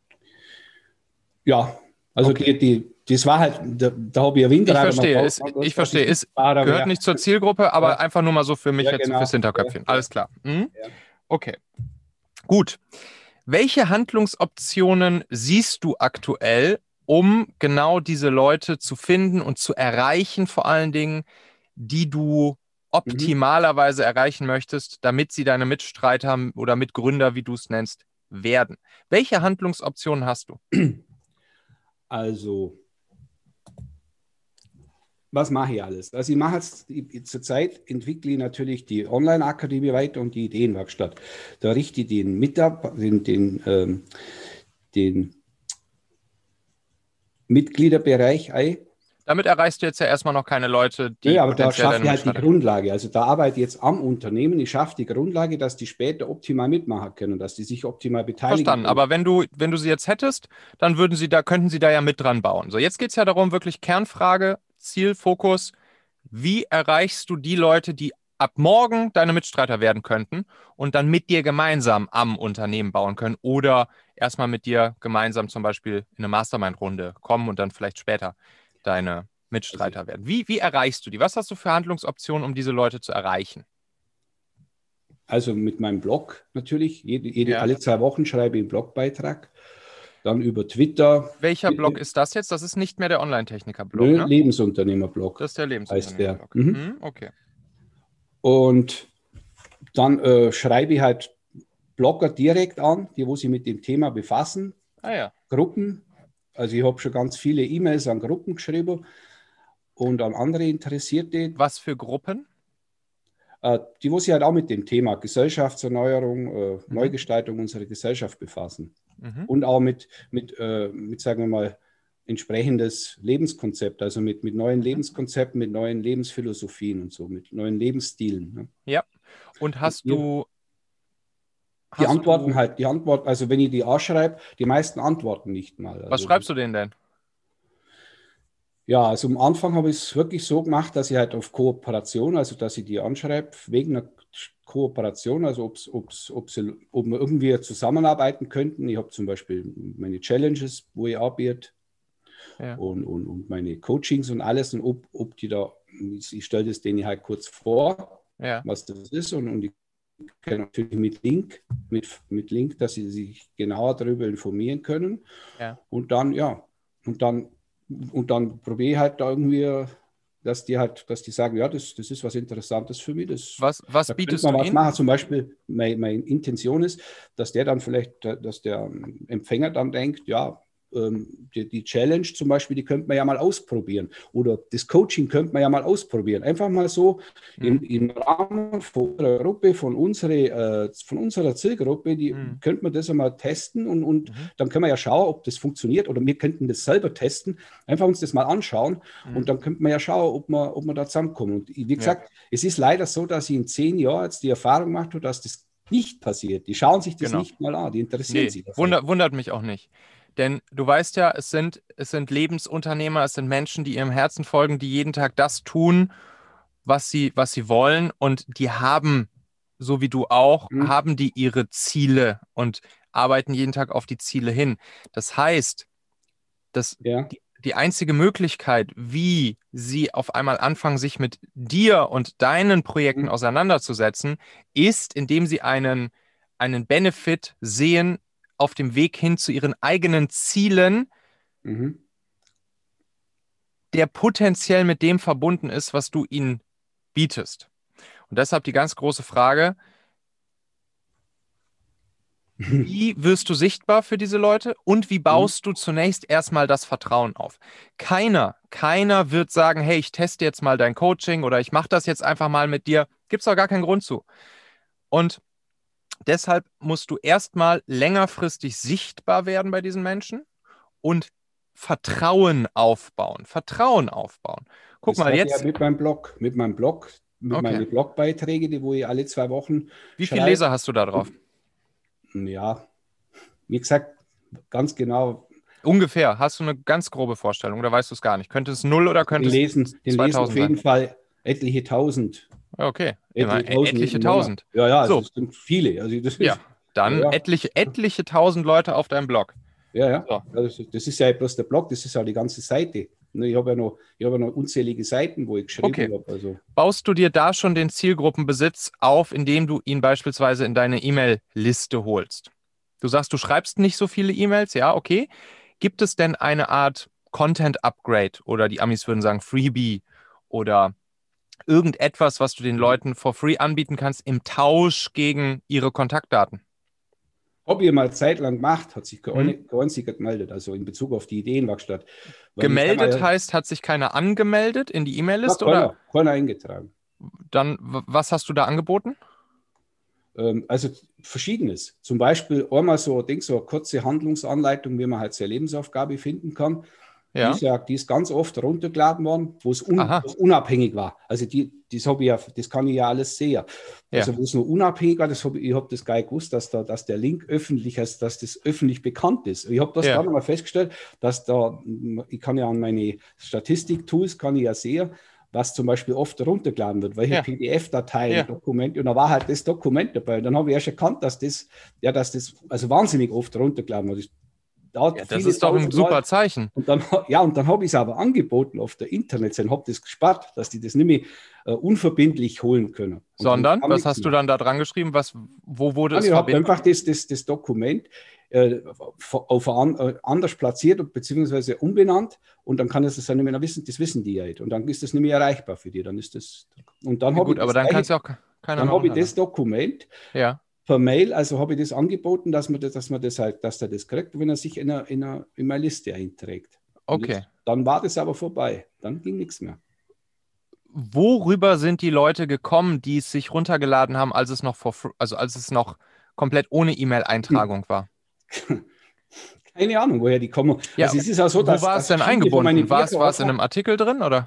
Ja, also
Okay.
die, die, das war halt, da, da habe ich ein Windrad.
Ich verstehe, es, ich verstehe, es gehört nicht zur Zielgruppe, aber
Ja.
einfach nur mal so für mich
Ja,
jetzt
genau.
fürs Hinterköpfchen.
Ja,
Alles klar. Mhm.
Ja.
Okay. Gut. Welche Handlungsoptionen siehst du aktuell, um genau diese Leute zu finden und zu erreichen, vor allen Dingen, die du optimalerweise erreichen möchtest, damit sie deine Mitstreiter oder Mitgründer, wie du es nennst, werden? Welche Handlungsoptionen hast du?
Also, was mache ich alles? Also ich mache jetzt, ich, zurzeit entwickle ich natürlich die Online-Akademie weiter und die Ideenwerkstatt. Da richte ich den Mitarbeiter, den, den, ähm, den Mitgliederbereich ein.
Damit erreichst du jetzt ja erstmal noch keine Leute, die
Ja, aber da
potenziell
schaffe
deine
ich halt die
Mitstreiter.
Grundlage. Also da arbeite ich jetzt am Unternehmen. Ich schaffe die Grundlage, dass die später optimal mitmachen können, dass die sich optimal beteiligen
Verstanden,
können.
aber wenn du, wenn du sie jetzt hättest, dann würden sie da, könnten sie da ja mit dran bauen. So, jetzt geht es ja darum, wirklich Kernfrage, Ziel, Fokus. Wie erreichst du die Leute, die ab morgen deine Mitstreiter werden könnten und dann mit dir gemeinsam am Unternehmen bauen können oder erstmal mit dir gemeinsam zum Beispiel in eine Mastermind-Runde kommen und dann vielleicht später deine Mitstreiter
Also,
werden? Wie, wie erreichst du die? Was hast du für Handlungsoptionen, um diese Leute zu erreichen?
also mit meinem Blog natürlich. Jede, jede,
Ja.
Alle zwei Wochen schreibe ich einen Blogbeitrag. Dann über Twitter.
Welcher Blog ist das jetzt? Das ist nicht mehr der Online-Techniker-Blog,
Nö,
ne?
Lebensunternehmer-Blog.
Das ist der
heißt der.
Lebensunternehmer-Blog.
Mhm.
Mhm, okay.
Und dann äh, schreibe ich halt Blogger direkt an, die wo sich mit dem Thema befassen.
Ah ja.
Gruppen. Also ich habe schon ganz viele E-Mails an Gruppen geschrieben und an andere Interessierte.
Was für Gruppen?
Äh, die, wo sich halt auch mit dem Thema Gesellschaftserneuerung, äh,
Mhm.
Neugestaltung unserer Gesellschaft befassen.
Mhm.
Und auch mit, mit, äh, mit, sagen wir mal, entsprechendes Lebenskonzept, also mit, mit neuen Lebenskonzepten, mit neuen Lebensphilosophien und so, mit neuen Lebensstilen. Ne?
Ja. Und hast
Und ihr-
du.
Die
hast
antworten
du,
halt, die Antworten, also wenn ich die ausschreibe, die meisten antworten nicht mal. Also,
Was schreibst du denen denn?
Ja, also am Anfang habe ich es wirklich so gemacht, dass ich halt auf Kooperation, also dass ich die anschreibe, wegen einer Kooperation, also ob's, ob's, ob sie, ob wir irgendwie zusammenarbeiten könnten. Ich habe zum Beispiel meine Challenges, wo ich arbeite,
Ja.
und, und, und meine Coachings und alles, und ob, ob die da, ich stelle das denen halt kurz vor,
Ja.
was das ist, und, und ich kann natürlich mit Link, mit, mit Link, dass sie sich genauer darüber informieren können.
Ja.
Und dann, ja, und dann, und dann probiere ich halt da irgendwie, dass die halt, dass die sagen, ja, das, das ist was Interessantes für mich. Das,
Was, was
da
bietest
könnte man
du
was
ihnen?
machen. Zum Beispiel, meine, meine Intention ist, dass der dann vielleicht, dass der Empfänger dann denkt, ja, ähm, die, die Challenge zum Beispiel, die könnte man ja mal ausprobieren. Oder das Coaching könnte man ja mal ausprobieren. Einfach mal so mhm. im, im Rahmen von unserer Gruppe, von, unsere, äh, von unserer Zielgruppe, die mhm. könnte man das einmal testen und, und mhm. dann können wir ja schauen, ob das funktioniert oder wir könnten das selber testen. Einfach uns das mal anschauen mhm. und dann könnte man ja schauen, ob man, ob man da zusammenkommen. Und wie gesagt, ja. es ist leider so, dass ich in zehn Jahren jetzt die Erfahrung gemacht habe, dass das nicht passiert. Die schauen sich das genau. nicht mal an, die interessieren
nee,
sich dafür.
Wundert, wundert mich auch nicht. Denn du weißt ja, es sind, es sind Lebensunternehmer, es sind Menschen, die ihrem Herzen folgen, die jeden Tag das tun, was sie, was sie wollen. Und die haben, so wie du auch, mhm. haben die ihre Ziele und arbeiten jeden Tag auf die Ziele hin. Das heißt, dass
ja.
die, die einzige Möglichkeit, wie sie auf einmal anfangen, sich mit dir und deinen Projekten mhm. auseinanderzusetzen, ist, indem sie einen, einen Benefit sehen auf dem Weg hin zu ihren eigenen Zielen,
mhm.
der potenziell mit dem verbunden ist, was du ihnen bietest. Und deshalb die ganz große Frage, wie wirst du sichtbar für diese Leute und wie baust du zunächst erstmal das Vertrauen auf? Keiner, keiner wird sagen, hey, ich teste jetzt mal dein Coaching oder ich mache das jetzt einfach mal mit dir. Gibt es doch gar keinen Grund zu. Und deshalb musst du erstmal längerfristig sichtbar werden bei diesen Menschen und Vertrauen aufbauen. Vertrauen aufbauen. Guck
das
mal jetzt.
Ja mit meinem Blog, mit meinem Blog, mit
okay.
meinen Blogbeiträgen, die wo ich alle zwei Wochen
Wie viele Leser hast du da drauf?
Ja, wie gesagt, ganz genau.
Ungefähr. Hast du eine ganz grobe Vorstellung oder weißt du es gar nicht? Könnte es null oder könnte
den lesen,
es
den lesen auf jeden
sein?
Fall etliche tausend.
Okay,
etliche
Immer,
tausend.
etliche tausend.
Ja, ja, also
so.
das sind viele. Also das ist,
ja, dann
ja, ja.
etliche, etliche tausend Leute auf deinem Blog.
Ja, ja. So. Also das ist ja bloß der Blog, das ist ja die ganze Seite. Ich habe ja noch, ich habe ja noch unzählige Seiten, wo ich geschrieben
okay.
habe. Also.
Baust du dir da schon den Zielgruppenbesitz auf, indem du ihn beispielsweise in deine E-Mail-Liste holst? Du sagst, du schreibst nicht so viele E-Mails, ja, okay. Gibt es denn eine Art Content-Upgrade oder die Amis würden sagen Freebie oder irgendetwas, was du den Leuten for free anbieten kannst im Tausch gegen ihre Kontaktdaten?
Habe ich mal eine Zeit lang gemacht, hat sich kein hm. einziger gemeldet, also in Bezug auf die Ideenwerkstatt.
Gemeldet heißt, hat sich keiner angemeldet in die E-Mail-Liste?
Ja, keiner,
oder?
keiner eingetragen.
Dann, was hast du da angeboten?
Ähm, also Verschiedenes. Zum Beispiel einmal so, denk, so eine kurze Handlungsanleitung, wie man halt seine Lebensaufgabe finden kann.
Ja.
Die, ist ja, die ist ganz oft runtergeladen worden, wo es un, unabhängig war. Also die, das, ich ja, das kann ich ja alles sehen. Also ja. wo es nur unabhängig war, das hab, ich habe das gar nicht gewusst, dass, da, dass der Link öffentlich ist, dass das öffentlich bekannt ist. Ich habe das ja. dann mal festgestellt, dass da, ich kann ja an meine Statistik-Tools, kann ich ja sehen, was zum Beispiel oft runtergeladen wird, welche ja. P D F-Dateien,
ja.
Dokumente, und da war halt das Dokument dabei. Und dann habe ich erst erkannt, dass das, ja, dass das also wahnsinnig oft runtergeladen wird.
Ja, das ist doch ein super Mal. Zeichen.
Und dann, ja, und dann habe ich es aber angeboten auf der Internetseite, habe das gespart, dass die das nicht mehr äh, unverbindlich holen können. Und
Sondern, was hast mehr. du dann da dran geschrieben? Was, wo wurde
Nein,
es
ich habe einfach das, das, das Dokument äh, auf an, äh, anders platziert bzw. umbenannt und dann kann es das ja nicht mehr wissen, das wissen die ja nicht. Und dann ist das nicht mehr erreichbar für die. Dann ist das. Und dann
ja, gut,
ich
aber dann kannst du auch keiner
Dann habe ich das Dokument.
Ja.
Per Mail, also habe ich das angeboten, dass man das, dass man das halt, dass er das kriegt, wenn er sich in eine, in eine, in meine Liste einträgt.
Okay.
Das, dann war das aber vorbei. Dann ging nichts mehr.
Worüber sind die Leute gekommen, die es sich runtergeladen haben, als es noch for, also als es noch komplett ohne E-Mail-Eintragung war?
Keine Ahnung, woher die kommen.
Ja,
also es ist auch so,
wo
dass,
war es denn eingebunden? War es, war es in einem Artikel drin, oder?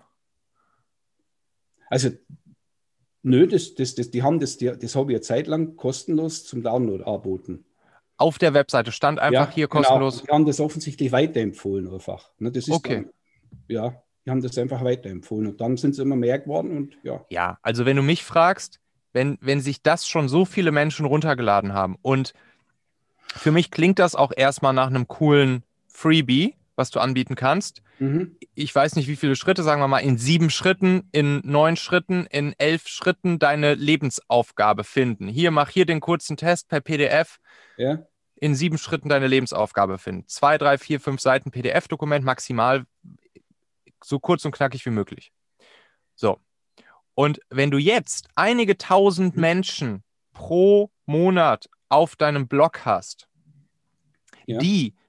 Also Nö, das, das, das, die haben das, die, das habe ich eine Zeit lang kostenlos zum Download angeboten.
Auf der Webseite stand einfach
ja,
hier
genau.
kostenlos.
Die haben das offensichtlich weiterempfohlen einfach. Das ist
okay.
Dann, ja, die haben das einfach weiterempfohlen und dann sind es immer mehr geworden und ja.
Ja, also wenn du mich fragst, wenn, wenn sich das schon so viele Menschen runtergeladen haben und für mich klingt das auch erstmal nach einem coolen Freebie, was du anbieten kannst.
Mhm.
Ich weiß nicht, wie viele Schritte, sagen wir mal, in sieben Schritten, in neun Schritten, in elf Schritten deine Lebensaufgabe finden. Hier, mach hier den kurzen Test per P D F.
Ja.
In sieben Schritten deine Lebensaufgabe finden. Zwei, drei, vier, fünf Seiten P D F-Dokument, maximal so kurz und knackig wie möglich. So. Und wenn du jetzt einige tausend Menschen pro Monat auf deinem Blog hast, ja. die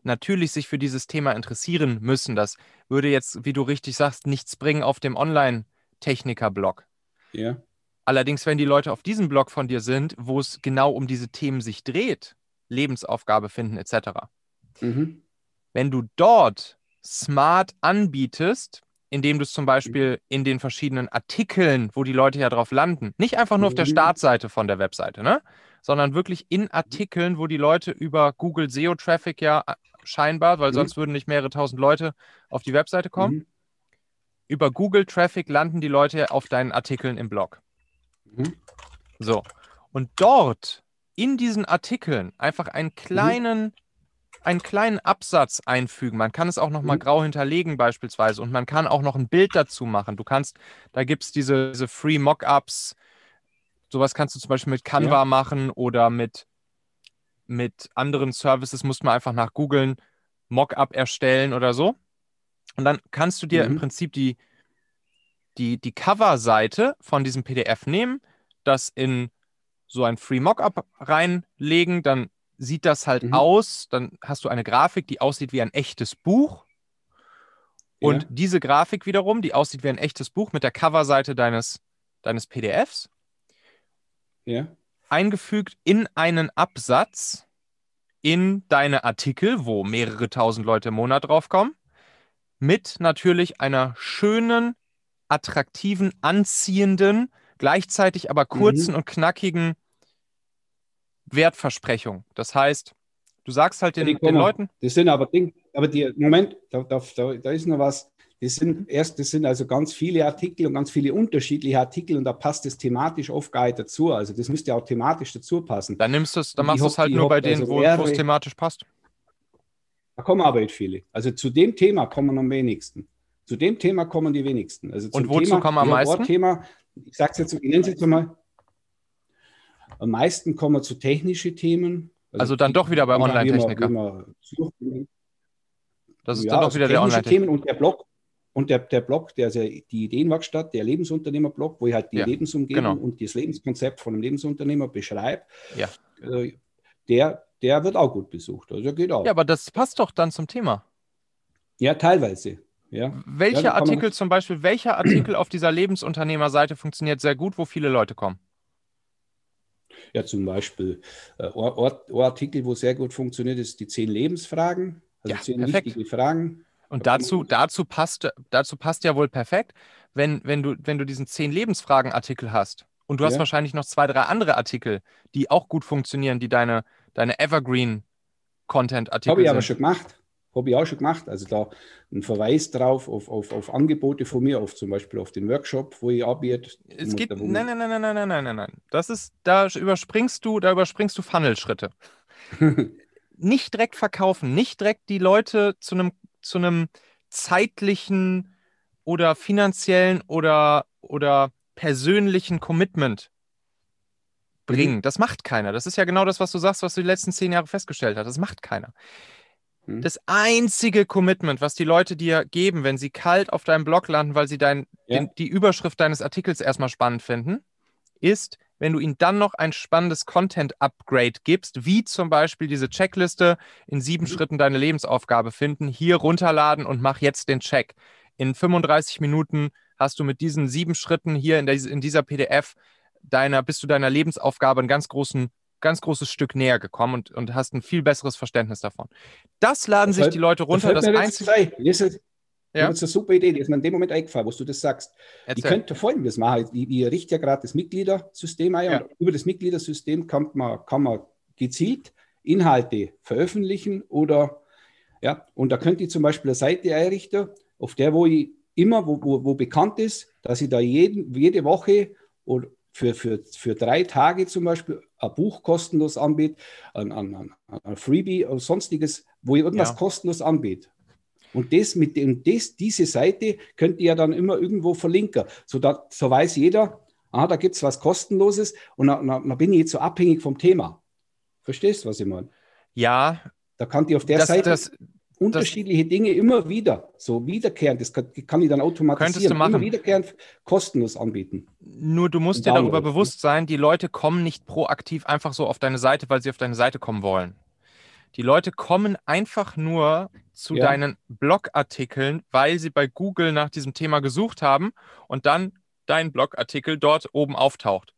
natürlich sich für dieses Thema interessieren müssen. Das würde jetzt, wie du richtig sagst, nichts bringen auf dem Online-Techniker-Blog.
Ja.
Allerdings, wenn die Leute auf diesem Blog von dir sind, wo es genau um diese Themen sich dreht, Lebensaufgabe finden et cetera,
Mhm.
wenn du dort smart anbietest, indem du es zum Beispiel in den verschiedenen Artikeln, wo die Leute ja drauf landen, nicht einfach nur auf der
Mhm.
Startseite von der Webseite, ne? Sondern wirklich in Artikeln, wo die Leute über Google S E O-Traffic ja scheinbar, weil
Mhm.
sonst würden nicht mehrere tausend Leute auf die Webseite kommen,
Mhm.
über Google-Traffic landen die Leute auf deinen Artikeln im Blog.
Mhm.
So. Und dort in diesen Artikeln einfach einen kleinen, einen kleinen Absatz einfügen. Man kann es auch nochmal
Mhm.
grau hinterlegen beispielsweise und man kann auch noch ein Bild dazu machen. Du kannst, da gibt es diese, diese Free Mockups, sowas kannst du zum Beispiel mit Canva
Ja.
machen oder mit, mit anderen Services, musst man einfach nach googeln, Mockup erstellen oder so. Und dann kannst du dir im
Mhm.
Prinzip die, die, die Coverseite von diesem P D F nehmen, das in so ein Free Mockup reinlegen, dann sieht das halt
Mhm.
aus, dann hast du eine Grafik, die aussieht wie ein echtes Buch und
Ja.
diese Grafik wiederum, die aussieht wie ein echtes Buch mit der Coverseite deines, deines P D Fs,
Ja.
eingefügt in einen Absatz in deine Artikel, wo mehrere tausend Leute im Monat draufkommen, mit natürlich einer schönen, attraktiven, anziehenden, gleichzeitig aber kurzen
Mhm.
und knackigen Wertversprechung. Das heißt, du sagst halt
Ja, die
den, den
kommen.
Leuten,
Das sind aber Ding, aber die, Moment, da, da, da, da ist noch was. Das sind erst, das sind also ganz viele Artikel und ganz viele unterschiedliche Artikel und da passt es thematisch oft gar nicht dazu. Also das müsste auch thematisch dazu passen.
dann nimmst du es, dann
Und ich
machst du es
hab,
halt
ich
nur bei
hab
denen,
also
wo wo es
mehrere,
thematisch passt.
da kommen aber nicht viele. Also zu dem Thema kommen am wenigsten. Zu dem Thema kommen die wenigsten. Also
Und
zum
wozu
Thema,
kommen am
ich habe ein
meisten?
Thema, ich sag's jetzt, ich nenne es jetzt einmal, am meisten kommen zu technischen Themen.
Also dann
die,
doch wieder bei
einfach wie man, wie
Online-Techniker.
man sucht.
Das ist dann
Ja,
doch
also
wieder der
technische Themen
Online-Techniker.
und der Blog. Und der, der Blog, der ist ja die Ideenwerkstatt, der Lebensunternehmer-Blog, wo ich halt die
Ja,
Lebensumgebung
genau.
und das Lebenskonzept von einem Lebensunternehmer beschreibe,
Ja.
äh, der, der wird auch gut besucht. Also geht
Ja,
auch.
aber das passt doch dann zum Thema.
Ja, teilweise. Ja, ja,
Welcher
da kann man
Artikel
das.
zum Beispiel, welcher Artikel auf dieser Lebensunternehmerseite funktioniert sehr gut, wo viele Leute kommen?
Ja, zum Beispiel äh, ein, ein Artikel, wo sehr gut funktioniert, ist die zehn Lebensfragen, also
Ja,
zehn
perfekt.
wichtige Fragen. Da
Und
kann man
dazu,
gut.
dazu passt, dazu passt ja wohl perfekt, wenn, wenn du, wenn du diesen zehn Lebensfragen-Artikel hast und du hast
Ja,
wahrscheinlich noch zwei, drei andere Artikel, die auch gut funktionieren, die deine, deine
habe
Evergreen-Content-Artikel
ich aber
sind.
schon gemacht. Habe ich auch schon gemacht. Also da ein Verweis drauf auf, auf, auf Angebote von mir, auf zum Beispiel auf den Workshop, wo ich anbiete.
Es
wo-
geht,
wo-
nein, nein, nein, nein, nein, nein, nein, nein, nein. Das ist, da überspringst du, da überspringst du Funnel-Schritte. Nicht direkt verkaufen, nicht direkt die Leute zu einem, zu einem zeitlichen oder finanziellen oder, oder persönlichen Commitment
Mhm.
bringen. Das macht keiner. Das ist ja genau das, was du sagst, was du die letzten zehn Jahre festgestellt hast. Das macht keiner.
Mhm.
Das einzige Commitment, was die Leute dir geben, wenn sie kalt auf deinem Blog landen, weil sie dein,
Ja.
den, die Überschrift deines Artikels erstmal spannend finden, ist, wenn du ihnen dann noch ein spannendes Content-Upgrade gibst, wie zum Beispiel diese Checkliste, in sieben
Mhm.
Schritten deine Lebensaufgabe finden, hier runterladen und mach jetzt den Check. In fünfunddreißig Minuten hast du mit diesen sieben Schritten hier in, der, in dieser P D F deiner, bist du deiner Lebensaufgabe ein ganz, großen, ganz großes Stück näher gekommen und, und hast ein viel besseres Verständnis davon. Das laden
Da
sich die
fällt,
Leute
da
runter.
fällt
Das
mir jetzt
einzige.
zwei. Das ist, ich habe
Ja,
jetzt eine super Idee, die ist mir in dem Moment eingefallen, was du das sagst. Ich
erzähl.
könnte Folgendes machen. Ich, ich richte ja gerade das Mitgliedersystem ein
Ja.
und über das Mitgliedersystem kann man, kann man gezielt Inhalte veröffentlichen oder, ja, und da könnte ich zum Beispiel eine Seite einrichten, auf der, wo ich immer, wo, wo, wo bekannt ist, dass ich da jeden, jede Woche oder für, für, für drei Tage zum Beispiel ein Buch kostenlos anbiete, ein, ein, ein Freebie oder sonstiges, wo ich irgendwas
Ja.
kostenlos anbiete. Und das mit dem, das, diese Seite könnt ihr ja dann immer irgendwo verlinken. So, da, so weiß jeder, ah, da gibt es was Kostenloses und dann da, da bin ich jetzt so abhängig vom Thema. Verstehst du, was ich meine?
Ja,
Da kann ich auf der
das,
Seite
das, das
unterschiedliche Dinge immer wieder, so wiederkehrend, das kann, kann ich dann
könntest du
automatisieren, immer
machen.
wiederkehrend kostenlos anbieten.
Nur du musst
Ein
dir darüber
Download.
bewusst sein, die Leute kommen nicht proaktiv einfach so auf deine Seite, weil sie auf deine Seite kommen wollen. Die Leute kommen einfach nur zu
Ja.
deinen Blogartikeln, weil sie bei Google nach diesem Thema gesucht haben und dann dein Blogartikel dort oben auftaucht.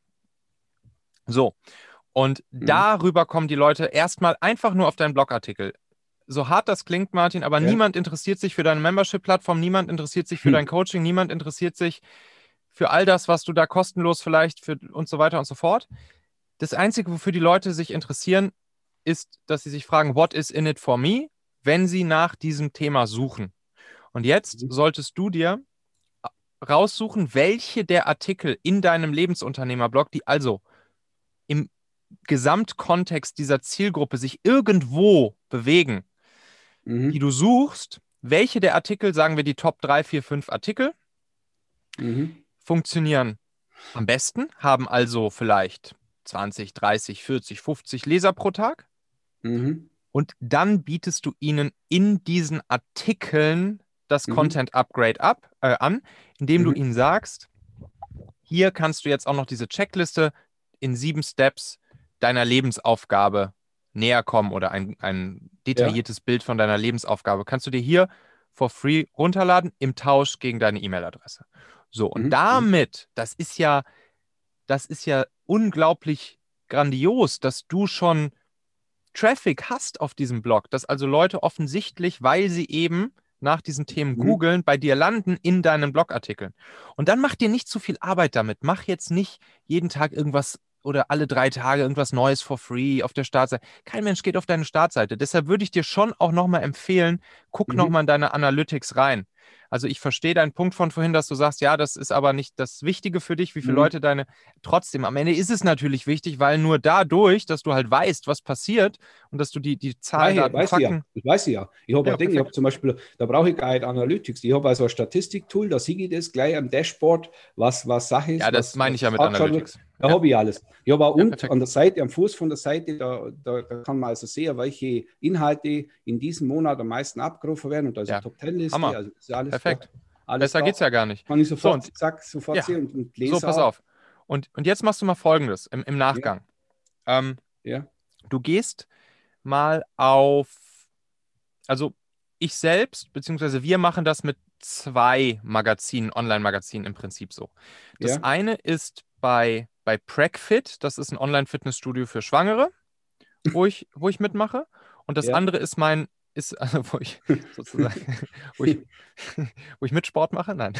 So. Und
Mhm.
darüber kommen die Leute erstmal einfach nur auf deinen Blogartikel. So hart das klingt, Martin, aber
Ja.
niemand interessiert sich für deine Membership-Plattform, niemand interessiert sich für
Hm.
dein Coaching, niemand interessiert sich für all das, was du da kostenlos vielleicht für und so weiter und so fort. Das Einzige, wofür die Leute sich interessieren, ist, dass sie sich fragen, what is in it for me, wenn sie nach diesem Thema suchen. Und jetzt
Mhm.
solltest du dir raussuchen, welche der Artikel in deinem Lebensunternehmerblog, die also im Gesamtkontext dieser Zielgruppe sich irgendwo bewegen, die
Mhm.
du suchst, welche der Artikel, sagen wir die Top drei, vier, fünf Artikel,
Mhm.
funktionieren am besten, haben also vielleicht zwanzig, dreißig, vierzig, fünfzig Leser pro Tag.
Mhm.
Und dann bietest du ihnen in diesen Artikeln das
Mhm.
Content Upgrade ab, äh, an, indem du
Mhm.
ihnen sagst, hier kannst du jetzt auch noch diese Checkliste in sieben Steps deiner Lebensaufgabe näher kommen oder ein, ein detailliertes Bild von deiner Lebensaufgabe. Kannst du dir hier for free runterladen im Tausch gegen deine E-Mail-Adresse. So, und
Mhm.
damit, das ist ja, das ist ja unglaublich grandios, dass du schon Traffic hast auf diesem Blog, dass also Leute offensichtlich, weil sie eben nach diesen Themen
Mhm.
googeln, bei dir landen in deinen Blogartikeln. Und dann mach dir nicht zu viel Arbeit damit. Mach jetzt nicht jeden Tag irgendwas oder alle drei Tage irgendwas Neues for free auf der Startseite. Kein Mensch geht auf deine Startseite. Deshalb würde ich dir schon auch nochmal empfehlen, guck
Mhm.
nochmal in deine Analytics rein. Also ich verstehe deinen Punkt von vorhin, dass du sagst, ja, das ist aber nicht das Wichtige für dich, wie viele
Mhm.
Leute deine... Trotzdem, am Ende ist es natürlich wichtig, weil nur dadurch, dass du halt weißt, was passiert und dass du die, die Zahlen,
Weiß,
Daten,
weiß ich ja.
Fakten...
Das weiß ich ja. Ich habe
Ja,
ein Ding, ich habe
perfekt.
zum Beispiel, da brauche ich gar nicht Analytics. Ich habe also ein Statistiktool, da sehe ich das gleich am Dashboard, was, was Sache ist.
Ja, das
was,
meine ich ja
was
mit
angeschaut wird.
Analytics.
Da
Ja,
habe ich alles. Ich habe auch
ja,
unten
perfekt.
an der Seite, am Fuß von der Seite, da, da, da kann man also sehen, welche Inhalte in diesem Monat am meisten abgerufen werden. Und da ist eine
Ja,
Top zehn Liste,
Hammer.
also das ist alles da.
Perfekt.
Alles
Besser
da.
geht's ja gar nicht.
Kann ich
So,
sofort,
und
zack, sofort
ja,
sehen und, und
so,
lese
pass
auch.
auf. Und, und jetzt machst du mal Folgendes im, im
Ja,
Nachgang. Ähm,
ja,
du gehst mal auf, also ich selbst, beziehungsweise wir machen das mit zwei Magazinen, Online-Magazinen im Prinzip so. Das
ja.
eine ist bei, bei PragFit, das ist ein Online-Fitnessstudio für Schwangere, wo ich, wo ich mitmache. Und das
Ja.
andere ist mein, ist, also wo ich sozusagen, wo ich, wo ich mit Sport mache, nein.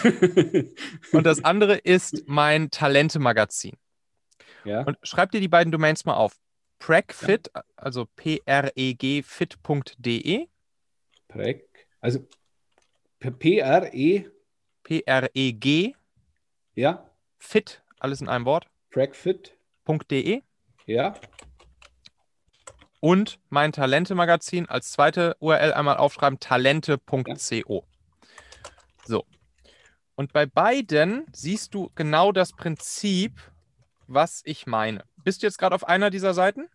Und das andere ist mein Talente-Magazin.
Ja,
Und schreib dir die beiden Domains mal auf.
ja.
PregFit, also P R E G fit punkt de,
Preg. Also P- P-R-E,
P R E G,
ja,
fit, alles in einem Wort,
Pragfit,
.de
ja,
und mein Talente-Magazin als zweite U R L einmal aufschreiben, talente
ja.
punkt co. So. Und bei beiden siehst du genau das Prinzip, was ich meine. Bist du jetzt gerade auf einer dieser Seiten?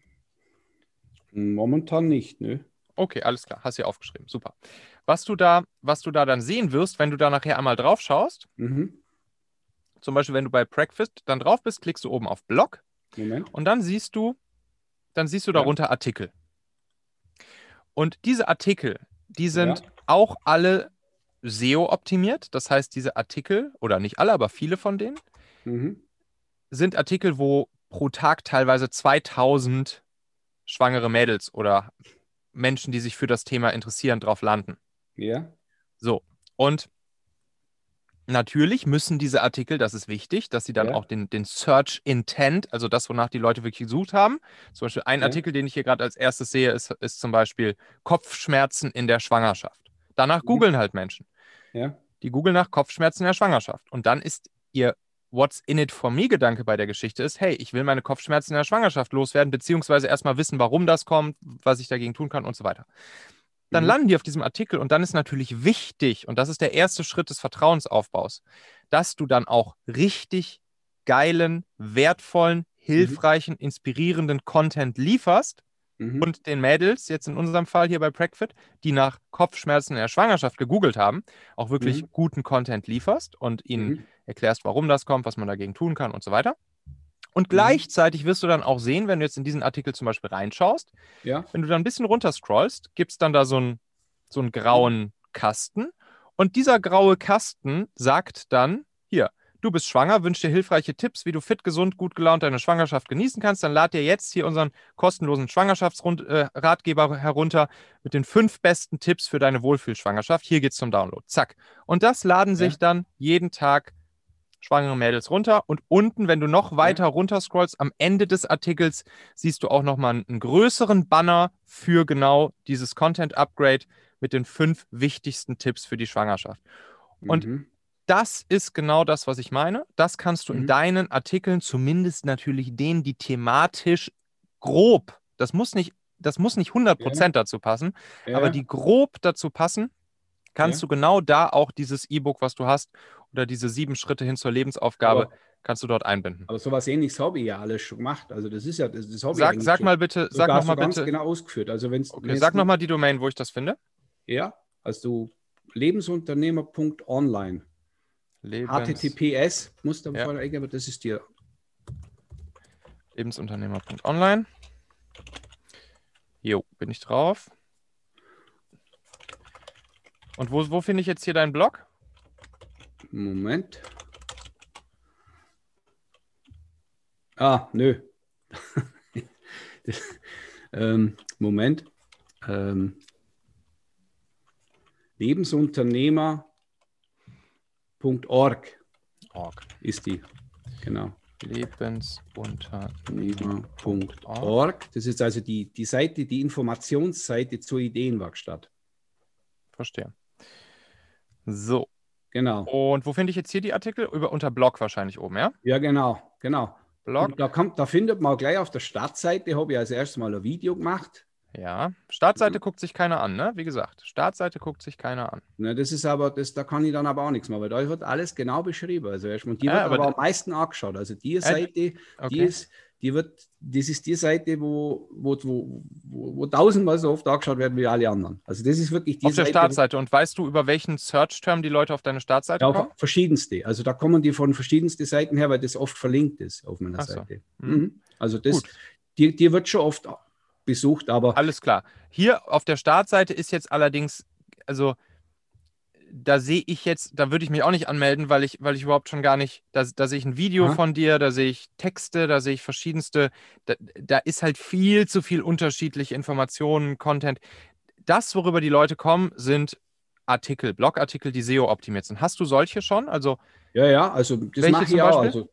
Momentan nicht, ne?
Okay, alles klar. Hast du ja aufgeschrieben. Super. Was du da, was du da dann sehen wirst, wenn du da nachher einmal drauf schaust,
Mhm.
zum Beispiel, wenn du bei Breakfast dann drauf bist, klickst du oben auf Blog
Moment.
und dann siehst du, dann siehst du
Ja,
darunter Artikel. Und diese Artikel, die sind
ja,
auch alle S E O-optimiert. Das heißt, diese Artikel, oder nicht alle, aber viele von denen,
mhm.
sind Artikel, wo pro Tag teilweise zweitausend schwangere Mädels oder Menschen, die sich für das Thema interessieren, drauf landen.
Ja,
So, und natürlich müssen diese Artikel, das ist wichtig, dass sie dann
ja,
auch den, den Search Intent, also das, wonach die Leute wirklich gesucht haben. Zum Beispiel ein
ja,
Artikel, den ich hier gerade als erstes sehe, ist, ist zum Beispiel Kopfschmerzen in der Schwangerschaft. Danach
mhm.
googeln halt Menschen.
Ja,
Die googeln nach Kopfschmerzen in der Schwangerschaft. Und dann ist ihr What's in it for me Gedanke bei der Geschichte ist, hey, ich will meine Kopfschmerzen in der Schwangerschaft loswerden, beziehungsweise erstmal wissen, warum das kommt, was ich dagegen tun kann und so weiter. Dann
mhm.
landen die auf diesem Artikel und dann ist natürlich wichtig, und das ist der erste Schritt des Vertrauensaufbaus, dass du dann auch richtig geilen, wertvollen,
Mhm.
hilfreichen, inspirierenden Content lieferst
Mhm.
und den Mädels, jetzt in unserem Fall hier bei PragFit, die nach Kopfschmerzen in der Schwangerschaft gegoogelt haben, auch wirklich
Mhm.
guten Content lieferst und ihnen
Mhm.
erklärst, warum das kommt, was man dagegen tun kann und so weiter. Und gleichzeitig wirst du dann auch sehen, wenn du jetzt in diesen Artikel zum Beispiel reinschaust,
Ja.
wenn du dann ein bisschen runter scrollst, gibt es dann da so einen, so einen grauen Kasten. Und dieser graue Kasten sagt dann, hier, du bist schwanger, wünsch dir hilfreiche Tipps, wie du fit, gesund, gut gelaunt deine Schwangerschaft genießen kannst. Dann lad dir jetzt hier unseren kostenlosen Schwangerschaftsratgeber herunter mit den fünf besten Tipps für deine Wohlfühlschwangerschaft. Hier geht's zum Download. Zack. Und das laden sich
Ja.
dann jeden Tag schwangere Mädels runter. Und unten, wenn du noch weiter
Ja.
runter scrollst, am Ende des Artikels siehst du auch nochmal einen größeren Banner für genau dieses Content-Upgrade mit den fünf wichtigsten Tipps für die Schwangerschaft. Und
Mhm.
das ist genau das, was ich meine. Das kannst du in
Mhm.
deinen Artikeln, zumindest natürlich denen, die thematisch grob, das muss nicht, das muss nicht hundert Prozent dazu passen,
Ja.
aber die grob dazu passen, kannst
Ja.
du genau da auch dieses E-Book, was du hast, oder diese sieben Schritte hin zur Lebensaufgabe,
Aber-
kannst du dort einbinden.
Aber sowas Ähnliches habe ich ja alles schon gemacht. Also das ist ja, das, das habe ich
Sag,
eigentlich
sag
schon
mal bitte, sag
sogar
noch mal
so ganz
bitte.
genau ausgeführt. Also wenn's,
Okay,
wenn's
sag
du-
noch mal die Domain, wo ich das finde.
Ja, also lebensunternehmer Punkt online.
Lebens,
H T T P S musst du
Ja.
vorne eingeben, aber das ist dir.
Lebensunternehmer Punkt online. Jo, bin ich drauf. Und wo, wo finde ich jetzt hier deinen Blog?
Moment. Ah, nö. das, ähm, Moment. Ähm, lebensunternehmer Punkt org
Org.
ist die. Genau.
Lebensunternehmer.
Unternehmer Punkt org. Das ist also die, die Seite, die Informationsseite zur Ideenwerkstatt.
Verstehe. So.
Genau.
Und wo finde ich jetzt hier die Artikel? Über, unter Blog wahrscheinlich oben, ja?
Ja, genau, genau.
Blog.
Und da, kommt, da findet man gleich auf der Startseite, habe ich als erstes mal ein Video gemacht.
Ja. Startseite
Mhm.
guckt sich keiner an, ne? Wie gesagt, Startseite guckt sich keiner an.
Na, das ist aber, das, da kann ich dann aber auch nichts mehr, weil da wird alles genau beschrieben. Also erstmal, die
Ja,
wird
aber
aber,
d-
am meisten angeschaut. Also die
Ja,
Seite, die
okay.
ist, die wird, das ist die Seite, wo, wo, wo, wo, wo tausendmal so oft angeschaut werden wie alle anderen. Also das ist wirklich die
Auf der
Seite.
Startseite. Und weißt du, über welchen Search-Term die Leute auf deine Startseite
Ja,
kommen?
verschiedenste. Also da kommen die von verschiedensten Seiten her, weil das oft verlinkt ist auf meiner
Ach so.
Seite.
Mhm.
Mhm. Also das,
Gut.
die, die wird schon oft besucht, aber
Alles klar. Hier auf der Startseite ist jetzt allerdings, also da sehe ich jetzt, da würde ich mich auch nicht anmelden, weil ich, weil ich überhaupt schon gar nicht, da, da sehe ich ein Video
Aha.
von dir, da sehe ich Texte, da sehe ich verschiedenste, da, da ist halt viel zu viel unterschiedliche Informationen, Content. Das, worüber die Leute kommen, sind Artikel, Blogartikel, die S E O-optimiert sind. Hast du solche schon? Also,
ja, ja, also das
Welche
mache
zum
ich auch.
Beispiel?
Also,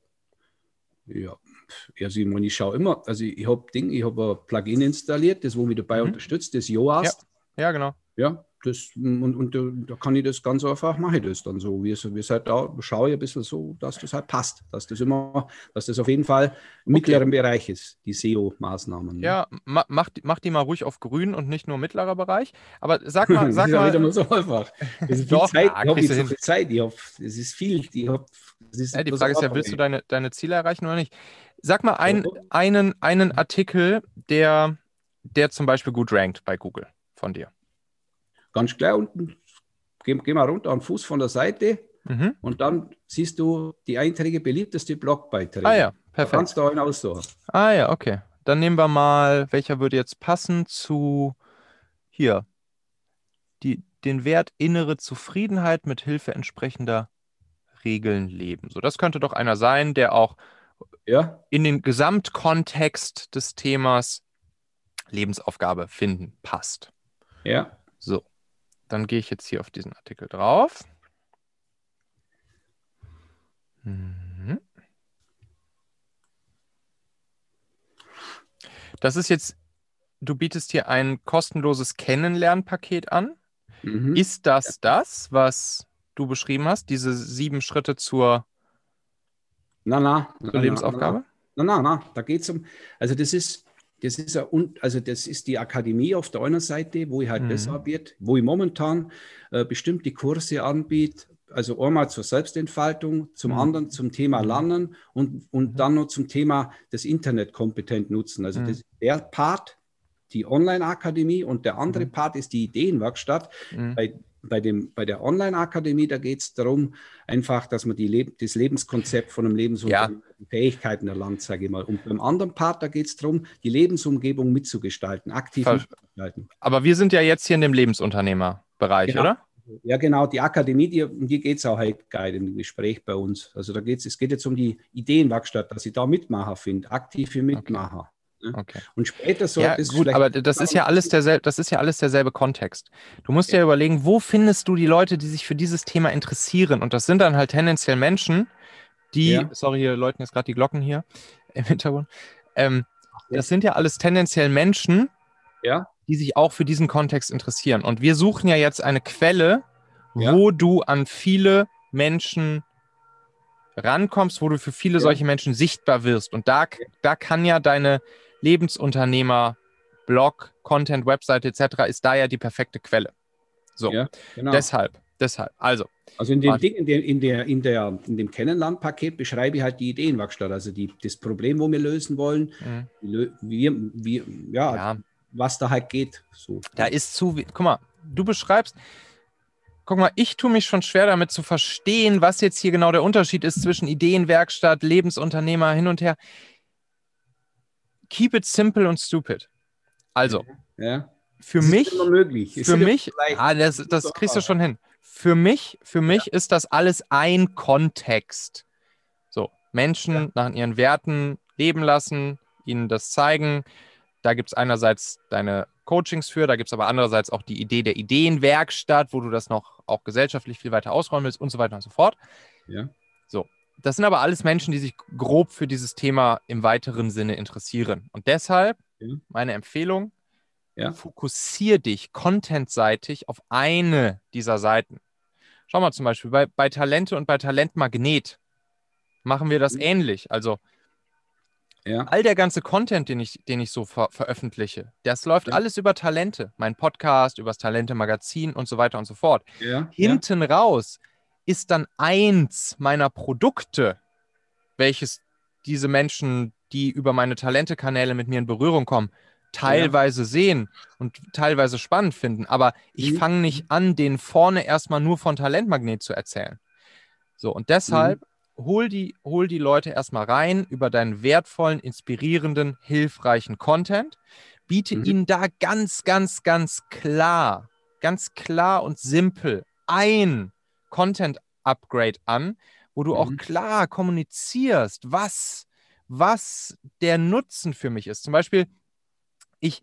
ja, also ich, meine, ich schaue immer, also ich habe Ding, ich habe ein Plugin installiert, das wo mich dabei
Mhm.
unterstützt, das Yoast.
ja, genau.
Ja, das, und, und da, da kann ich das ganz einfach, mache ich das dann so, wie es, wie es halt da, schaue ich ein bisschen so, dass das halt passt, dass das immer, dass das auf jeden Fall im mittleren Bereich ist, die S E O-Maßnahmen.
Ja, ma, mach, die- mach die mal ruhig auf grün und nicht nur mittlerer Bereich. Aber sag mal,
das
sag
ist ja wieder
mal,
mal so einfach. Das ist viel
Doch,
Zeit,
ja,
ich habe
kriegst
nicht
du
so
hin.
viel Zeit, ich hab, es ist viel, ich hab, das ist
ja, die
bloß
Frage ist ja,
einfach.
willst du deine, deine Ziele erreichen oder nicht? Sag mal ein,
Ja.
einen, einen Artikel, der, der zum Beispiel gut rankt bei Google von dir.
Ganz klar unten, geh, geh mal runter am Fuß von der Seite
Mhm.
und dann siehst du die Einträge, beliebteste Blogbeiträge.
Ah ja,
Da
perfekt.
kannst du einen aussuchen.
Ah ja, okay. Dann nehmen wir mal, welcher würde jetzt passen zu hier. Die, den Wert innere Zufriedenheit mit Hilfe entsprechender Regeln leben. So, das könnte doch einer sein, der auch
Ja,
in den Gesamtkontext des Themas Lebensaufgabe finden passt.
ja.
So, dann gehe ich jetzt hier auf diesen Artikel drauf. Mhm. Das ist jetzt, du bietest hier ein kostenloses Kennenlernpaket an.
Mhm.
Ist das das, was du beschrieben hast, diese sieben Schritte zur,
Na, na,
zur
na,
Lebensaufgabe?
Na, na, na, da geht es um, also das ist, das ist, ein, also das ist die Akademie auf der einen Seite, wo ich halt
Mhm.
das anbiete, wo ich momentan äh, bestimmte Kurse anbiete, also einmal zur Selbstentfaltung, zum
Mhm.
anderen zum Thema
Mhm.
Lernen und, und
Mhm.
dann noch zum Thema das Internet kompetent nutzen. Also
Mhm.
das ist der Part, die Online-Akademie und der andere
Mhm.
Part ist die Ideenwerkstatt.
Mhm.
Bei, bei, dem, bei der Online-Akademie, da geht es darum, einfach, dass man die Leb das Lebenskonzept von einem Lebensunternehmen, die Fähigkeiten erlangt, sage ich mal. Und beim anderen Part, da geht es darum, die Lebensumgebung mitzugestalten, aktiv
Ver-
mitzugestalten.
Aber wir sind ja jetzt hier in dem Lebensunternehmerbereich,
Genau.
oder?
Ja, genau, die Akademie, die, um die geht es auch heute geil im Gespräch bei uns. Also da geht's, es geht jetzt um die Ideenwerkstatt, dass ich da Mitmacher finde, aktive Mitmacher. Ne?
Okay.
Und später soll
Ja,
das
gut,
vielleicht.
aber das ist ja alles derselbe, das ist ja alles derselbe Kontext. Du musst dir überlegen, wo findest du die Leute, die sich für dieses Thema interessieren? Und das sind dann halt tendenziell Menschen, die,
Ja.
sorry, hier läuten jetzt gerade die Glocken hier im Hintergrund. Ähm,
Ja.
das sind ja alles tendenziell Menschen,
Ja,
die sich auch für diesen Kontext interessieren. Und wir suchen ja jetzt eine Quelle,
Ja.
wo du an viele Menschen rankommst, wo du für viele
Ja.
solche Menschen sichtbar wirst. Und da, da kann ja deine Lebensunternehmer, Blog, Content, Webseite et cetera ist da ja die perfekte Quelle. So,
ja, genau.
deshalb, deshalb. Also,
Also in dem
Warte.
Ding, in, der, in, der, in, der, in dem Kennenlernpaket beschreibe ich halt die Ideenwerkstatt, also die, das Problem, wo wir lösen wollen,
Mhm.
wie, wie, wie, ja,
ja,
was da halt geht. So.
da ist zu, we- guck mal, du beschreibst, guck mal, ich tue mich schon schwer damit zu verstehen, was jetzt hier genau der Unterschied ist zwischen Ideenwerkstatt, Lebensunternehmer, hin und her. Keep it simple und stupid. Also,
Ja.
für
Es ist
mich,
immer möglich. Es
für
ist immer
mich,
leicht.
ja, das, das kriegst du schon hin. Für mich, für mich ist das alles ein Kontext. So, Menschen
Ja.
nach ihren Werten leben lassen, ihnen das zeigen. Da gibt es einerseits deine Coachings für, da gibt es aber andererseits auch die Idee der Ideenwerkstatt, wo du das noch auch gesellschaftlich viel weiter ausräumen willst und so weiter und so fort.
Ja.
So, das sind aber alles Menschen, die sich grob für dieses Thema im weiteren Sinne interessieren. Und deshalb
Ja.
meine Empfehlung,
Ja.
fokussier dich contentseitig auf eine dieser Seiten. Schau mal zum Beispiel, bei, bei Talente und bei Talentmagnet machen wir das
Mhm.
ähnlich. Also
Ja.
all der ganze Content, den ich, den ich so ver veröffentliche, das läuft
Ja.
alles über Talente. Mein Podcast, über das Talente-Magazin und so weiter und so fort.
Ja. Ja.
Hinten raus ist dann eins meiner Produkte, welches diese Menschen, die über meine Talente-Kanäle mit mir in Berührung kommen, teilweise sehen und teilweise spannend finden. Aber ich
Mhm.
fange nicht an, denen vorne erstmal nur von Talentmagnet zu erzählen. So, und deshalb hol die, hol die Leute erstmal rein über deinen wertvollen, inspirierenden, hilfreichen Content. Biete
Mhm.
ihnen da ganz, ganz, ganz klar, ganz klar und simpel ein Content-Upgrade an, wo du auch
Mhm.
klar kommunizierst, was, was der Nutzen für mich ist. Zum Beispiel, ich,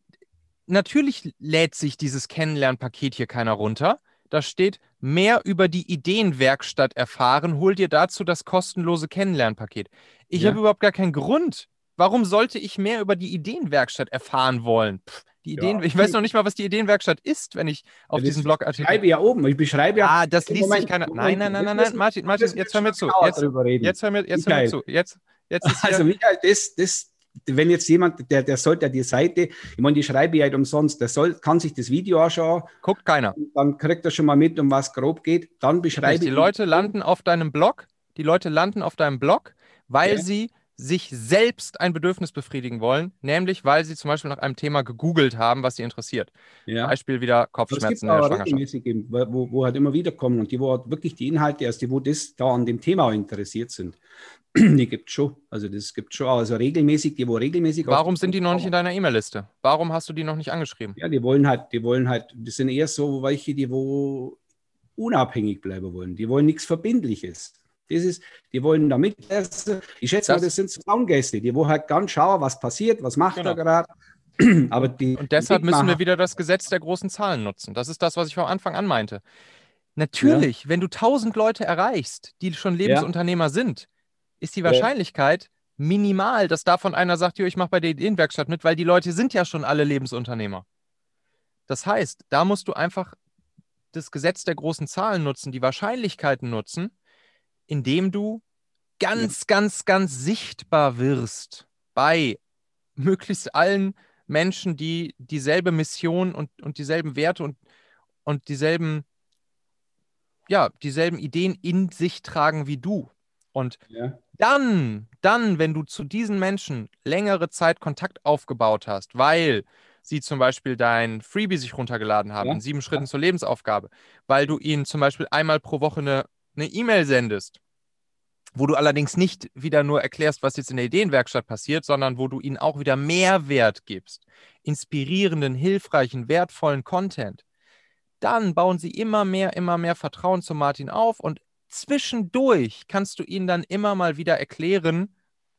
natürlich lädt sich dieses Kennenlernpaket hier keiner runter. Da steht, mehr über die Ideenwerkstatt erfahren, hol dir dazu das kostenlose Kennenlernpaket. Ich
Ja.
habe überhaupt gar keinen Grund. Warum sollte ich mehr über die Ideenwerkstatt erfahren wollen? Pff, die Ideen,
Ja.
ich weiß noch nicht mal, was die Ideenwerkstatt ist, wenn ich auf
Ja,
diesen
das
Blogartikel...
beschreibe ich ja oben. Ich beschreibe ja.
Ah, das liest sich
Moment,
keiner...
Moment,
Nein, nein, nein,
wir
nein, nein,
müssen-
Martin,
wir
Martin,
müssen
jetzt hör mir
schon
zu.
genauer
Jetzt,
drüber reden.
jetzt hör mir, jetzt hör mir
Michael.
zu. Jetzt, jetzt ist hier...
Also Michael, das, das, wenn jetzt jemand, der, der sollte ja die Seite, ich meine, die schreibe ich halt umsonst, der soll, kann sich das Video anschauen,
Guckt keiner.
dann kriegt er schon mal mit, um was grob geht. Dann beschreibe
Die
ich.
Leute landen auf deinem Blog, die Leute landen auf deinem Blog, weil
Ja.
sie sich selbst ein Bedürfnis befriedigen wollen, nämlich weil sie zum Beispiel nach einem Thema gegoogelt haben, was sie interessiert.
Ja.
Beispiel wieder
Aber es gibt
Kopfschmerzen in der
auch
Schwangerschaft.
regelmäßig, eben, wo, wo halt immer wieder kommen und die, wo halt wirklich die Inhalte, also die, wo das da an dem Thema auch interessiert sind, die gibt es schon. Also das gibt schon, also regelmäßig, die, wo regelmäßig. auf
Warum sind die noch nicht in deiner E-Mail-Liste? Warum hast du die noch nicht angeschrieben?
Ja, die wollen halt, die wollen halt, das sind eher so welche, die wo unabhängig bleiben wollen. Die wollen nichts Verbindliches. Das ist, die wollen da mitlesen. Ich schätze
Das-
mal, das sind Stammgäste, die wo halt ganz schauen, was passiert, was macht
Genau.
er gerade. Aber die,
Und deshalb
die
müssen wir
Mitmacher-
wieder das Gesetz der großen Zahlen nutzen. Das ist das, was ich von Anfang an meinte. Natürlich, wenn du tausend Leute erreichst, die schon Lebensunternehmer sind, ist die
Ja.
Wahrscheinlichkeit minimal, dass davon einer sagt, jo, ich mache bei der Ideenwerkstatt mit, weil die Leute sind ja schon alle Lebensunternehmer. Das heißt, da musst du einfach das Gesetz der großen Zahlen nutzen, die Wahrscheinlichkeiten nutzen, indem du ganz, ganz, ganz sichtbar wirst bei möglichst allen Menschen, die dieselbe Mission und, und dieselben Werte und, und dieselben, ja, dieselben Ideen in sich tragen wie du. Und
Ja.
dann, dann, wenn du zu diesen Menschen längere Zeit Kontakt aufgebaut hast, weil sie zum Beispiel dein Freebie sich runtergeladen haben,
Ja,
in sieben Schritten
ja.
zur Lebensaufgabe, weil du ihnen zum Beispiel einmal pro Woche eine eine E-Mail sendest, wo du allerdings nicht wieder nur erklärst, was jetzt in der Ideenwerkstatt passiert, sondern wo du ihnen auch wieder Mehrwert gibst, inspirierenden, hilfreichen, wertvollen Content, dann bauen sie immer mehr, immer mehr Vertrauen zu Martin auf und zwischendurch kannst du ihnen dann immer mal wieder erklären,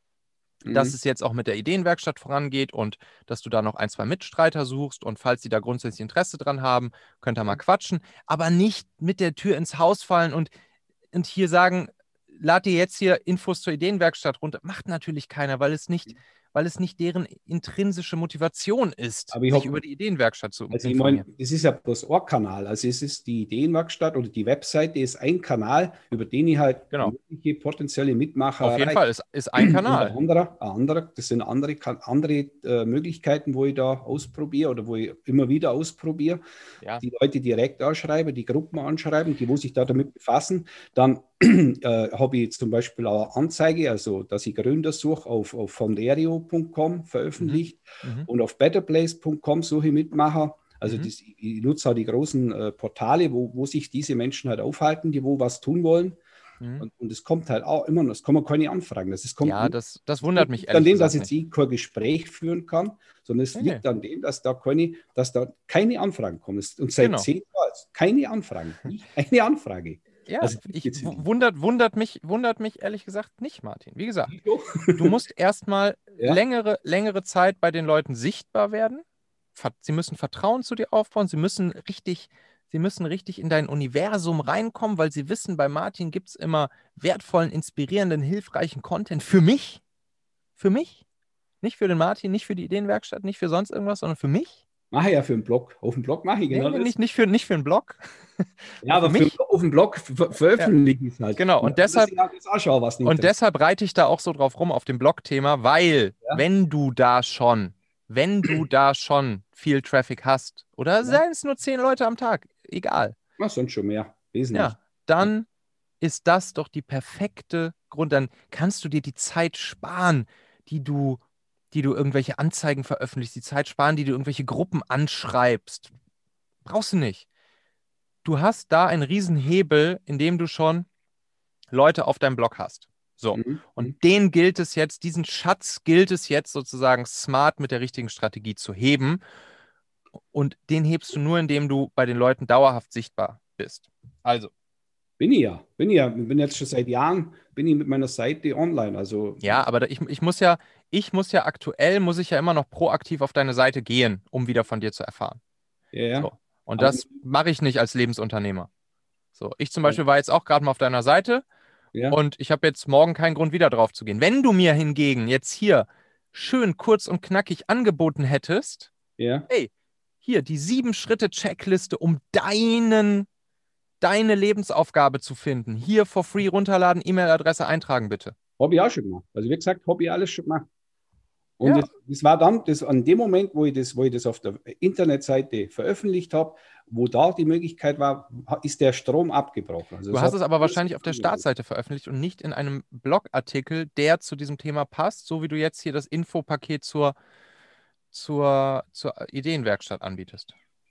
dass
Mhm.
es jetzt auch mit der Ideenwerkstatt vorangeht und dass du da noch ein, zwei Mitstreiter suchst und falls sie da grundsätzlich Interesse dran haben, könnt ihr mal quatschen, aber nicht mit der Tür ins Haus fallen und, und hier sagen, lad dir jetzt hier Infos zur Ideenwerkstatt runter. Macht natürlich keiner, weil es nicht, weil es nicht deren intrinsische Motivation ist,
Aber ich
sich
habe
über die Ideenwerkstatt zu
Also ich meine,
informieren.
das ist ja bloß ein Kanal. Also es ist die Ideenwerkstatt oder die Webseite ist ein Kanal, über den ich halt
Genau.
mögliche potenzielle Mitmacher
Auf jeden
erreiche.
Fall, ist, ist ein
Und ein
Kanal.
anderer, ein anderer, das sind andere, Kan- andere äh, Möglichkeiten, wo ich da ausprobiere oder wo ich immer wieder ausprobiere.
Ja.
Die Leute direkt anschreiben, die Gruppen anschreiben, die wo sich da damit befassen. Dann äh, habe ich zum Beispiel auch eine Anzeige, also dass ich Gründer suche, auf, auf fonderio punkt com veröffentlicht
Mhm.
und auf betterplace punkt com suche ich Mitmacher. Also
Mhm.
das, ich nutze auch die großen äh, Portale, wo, wo sich diese Menschen halt aufhalten, die wo was tun wollen.
Mhm.
Und, und es kommt halt auch immer noch, es kommen keine Anfragen. Das, es kommt
Ja,
nicht,
das, das
es
wundert
liegt
mich
nicht an
ehrlich
dem, dass
gesagt
jetzt
nicht.
ich kein Gespräch führen kann, sondern es
Nee,
liegt
nee.
an dem, dass da keine, dass da keine Anfragen kommen. Und seit
Genau.
zehn Jahren keine Anfragen. Nicht eine Anfrage.
Ja,
Also
ich,
gibt's
w-
nicht.
wundert, wundert mich, wundert mich ehrlich gesagt nicht, Martin. Wie gesagt,
Doch.
du musst erstmal
Ja.
längere, längere Zeit bei den Leuten sichtbar werden. Ver- Sie müssen Vertrauen zu dir aufbauen. Sie müssen richtig, sie müssen richtig in dein Universum reinkommen, weil sie wissen, bei Martin gibt es immer wertvollen, inspirierenden, hilfreichen Content für mich. Für mich. Nicht für den Martin, nicht für die Ideenwerkstatt, nicht für sonst irgendwas, sondern für mich.
Mache ich ja für einen Blog. Auf dem Blog mache ich
Nee,
genau
nee,
das.
nicht, nicht für, nicht für einen Blog.
Ja,
Für
aber für,
mich.
auf dem Blog ver
Ja,
veröffentliche ich es halt.
genau.
Und
Und
dann muss
deshalb,
ich auch das anschauen, was nicht
und
interessiert.
deshalb reite ich da auch so drauf rum auf dem Blog-Thema, weil
Ja.
wenn du da schon, wenn du da schon viel Traffic hast, oder
Ja.
seien es nur zehn Leute am Tag, egal,
Na, sonst schon mehr. Wesentlich.
ja, dann ist das doch die perfekte Grund. Dann kannst du dir die Zeit sparen, die du, die du irgendwelche Anzeigen veröffentlichst, die Zeit sparen, die du irgendwelche Gruppen anschreibst. Brauchst du nicht. Du hast da einen riesen Hebel, indem du schon Leute auf deinem Blog hast. So.
Mhm.
Und den gilt es jetzt, diesen Schatz gilt es jetzt sozusagen smart mit der richtigen Strategie zu heben. Und den hebst du nur, indem du bei den Leuten dauerhaft sichtbar bist. Also.
Bin ich ja. Bin ich ja. Bin jetzt schon seit Jahren, bin ich mit meiner Seite online. Also,
Ja, aber da- ich, ich muss ja, ich muss ja aktuell, muss ich ja immer noch proaktiv auf deine Seite gehen, um wieder von dir zu erfahren.
ja, ja.
So. Und
Aber,
das mache ich nicht als Lebensunternehmer. So. Ich zum
ja,
Beispiel war jetzt auch gerade mal auf deiner Seite.
ja.
Und ich habe jetzt morgen keinen Grund, wieder drauf zu gehen. Wenn du mir hingegen jetzt hier schön kurz und knackig angeboten hättest,
Ja.
hey, hier die sieben-Schritte-Checkliste, um deinen, deine Lebensaufgabe zu finden. Hier for free runterladen, E-Mail-Adresse eintragen, bitte.
Habe ich auch schon gemacht. Also, wie gesagt, habe ich alles schon gemacht. Und
Ja.
das, das war dann, das an dem Moment, wo ich das, wo ich das auf der Internetseite veröffentlicht habe, wo da die Möglichkeit war, ist der Strom abgebrochen. Also
Du
es
hast
hat
es aber
alles
wahrscheinlich auf der
funktioniert.
Startseite veröffentlicht und nicht in einem Blogartikel, der zu diesem Thema passt, so wie du jetzt hier das Infopaket zur, zur, zur Ideenwerkstatt anbietest.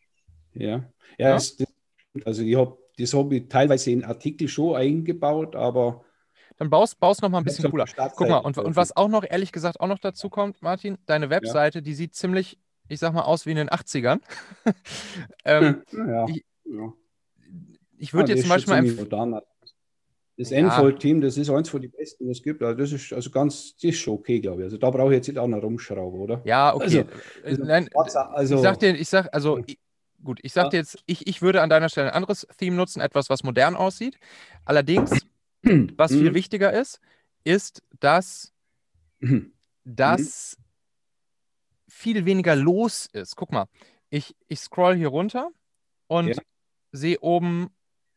Ja, ja,
Ja?
es, das, also ich habe das habe ich teilweise in Artikel schon eingebaut, aber
Dann baust, baust noch mal ein
ich
bisschen
habe es
cooler.
auf der
Guck mal,
Startseite
und, und
veröffentlicht.
was auch noch, ehrlich gesagt, auch noch dazu kommt, Martin, deine
Ja.
Webseite, die sieht ziemlich, ich sag mal, aus wie in den achtzigern. ähm,
Ja,
ich
ja.
ich
Ah,
würde dir
das ist
zum
schon
Beispiel mal
ziemlich
empf-
modern. Das
ja,
Enfold-Team, das ist eins von den besten, das es gibt. Also das ist also ganz, das ist schon okay, glaube ich. Also da brauche ich jetzt nicht auch noch rumschrauben, oder?
ja, okay.
Also,
Äh,
also,
Nein,
WhatsApp,
ich sag
also
dir, ich sag, also, ich, gut, ich sag
ja.
dir jetzt, ich, ich würde an deiner Stelle ein anderes Theme nutzen, etwas, was modern aussieht. Allerdings, was viel
Mhm.
wichtiger ist, ist, dass,
Mhm.
dass viel weniger los ist. Guck mal, ich, ich scroll hier runter
Ja,
und sehe oben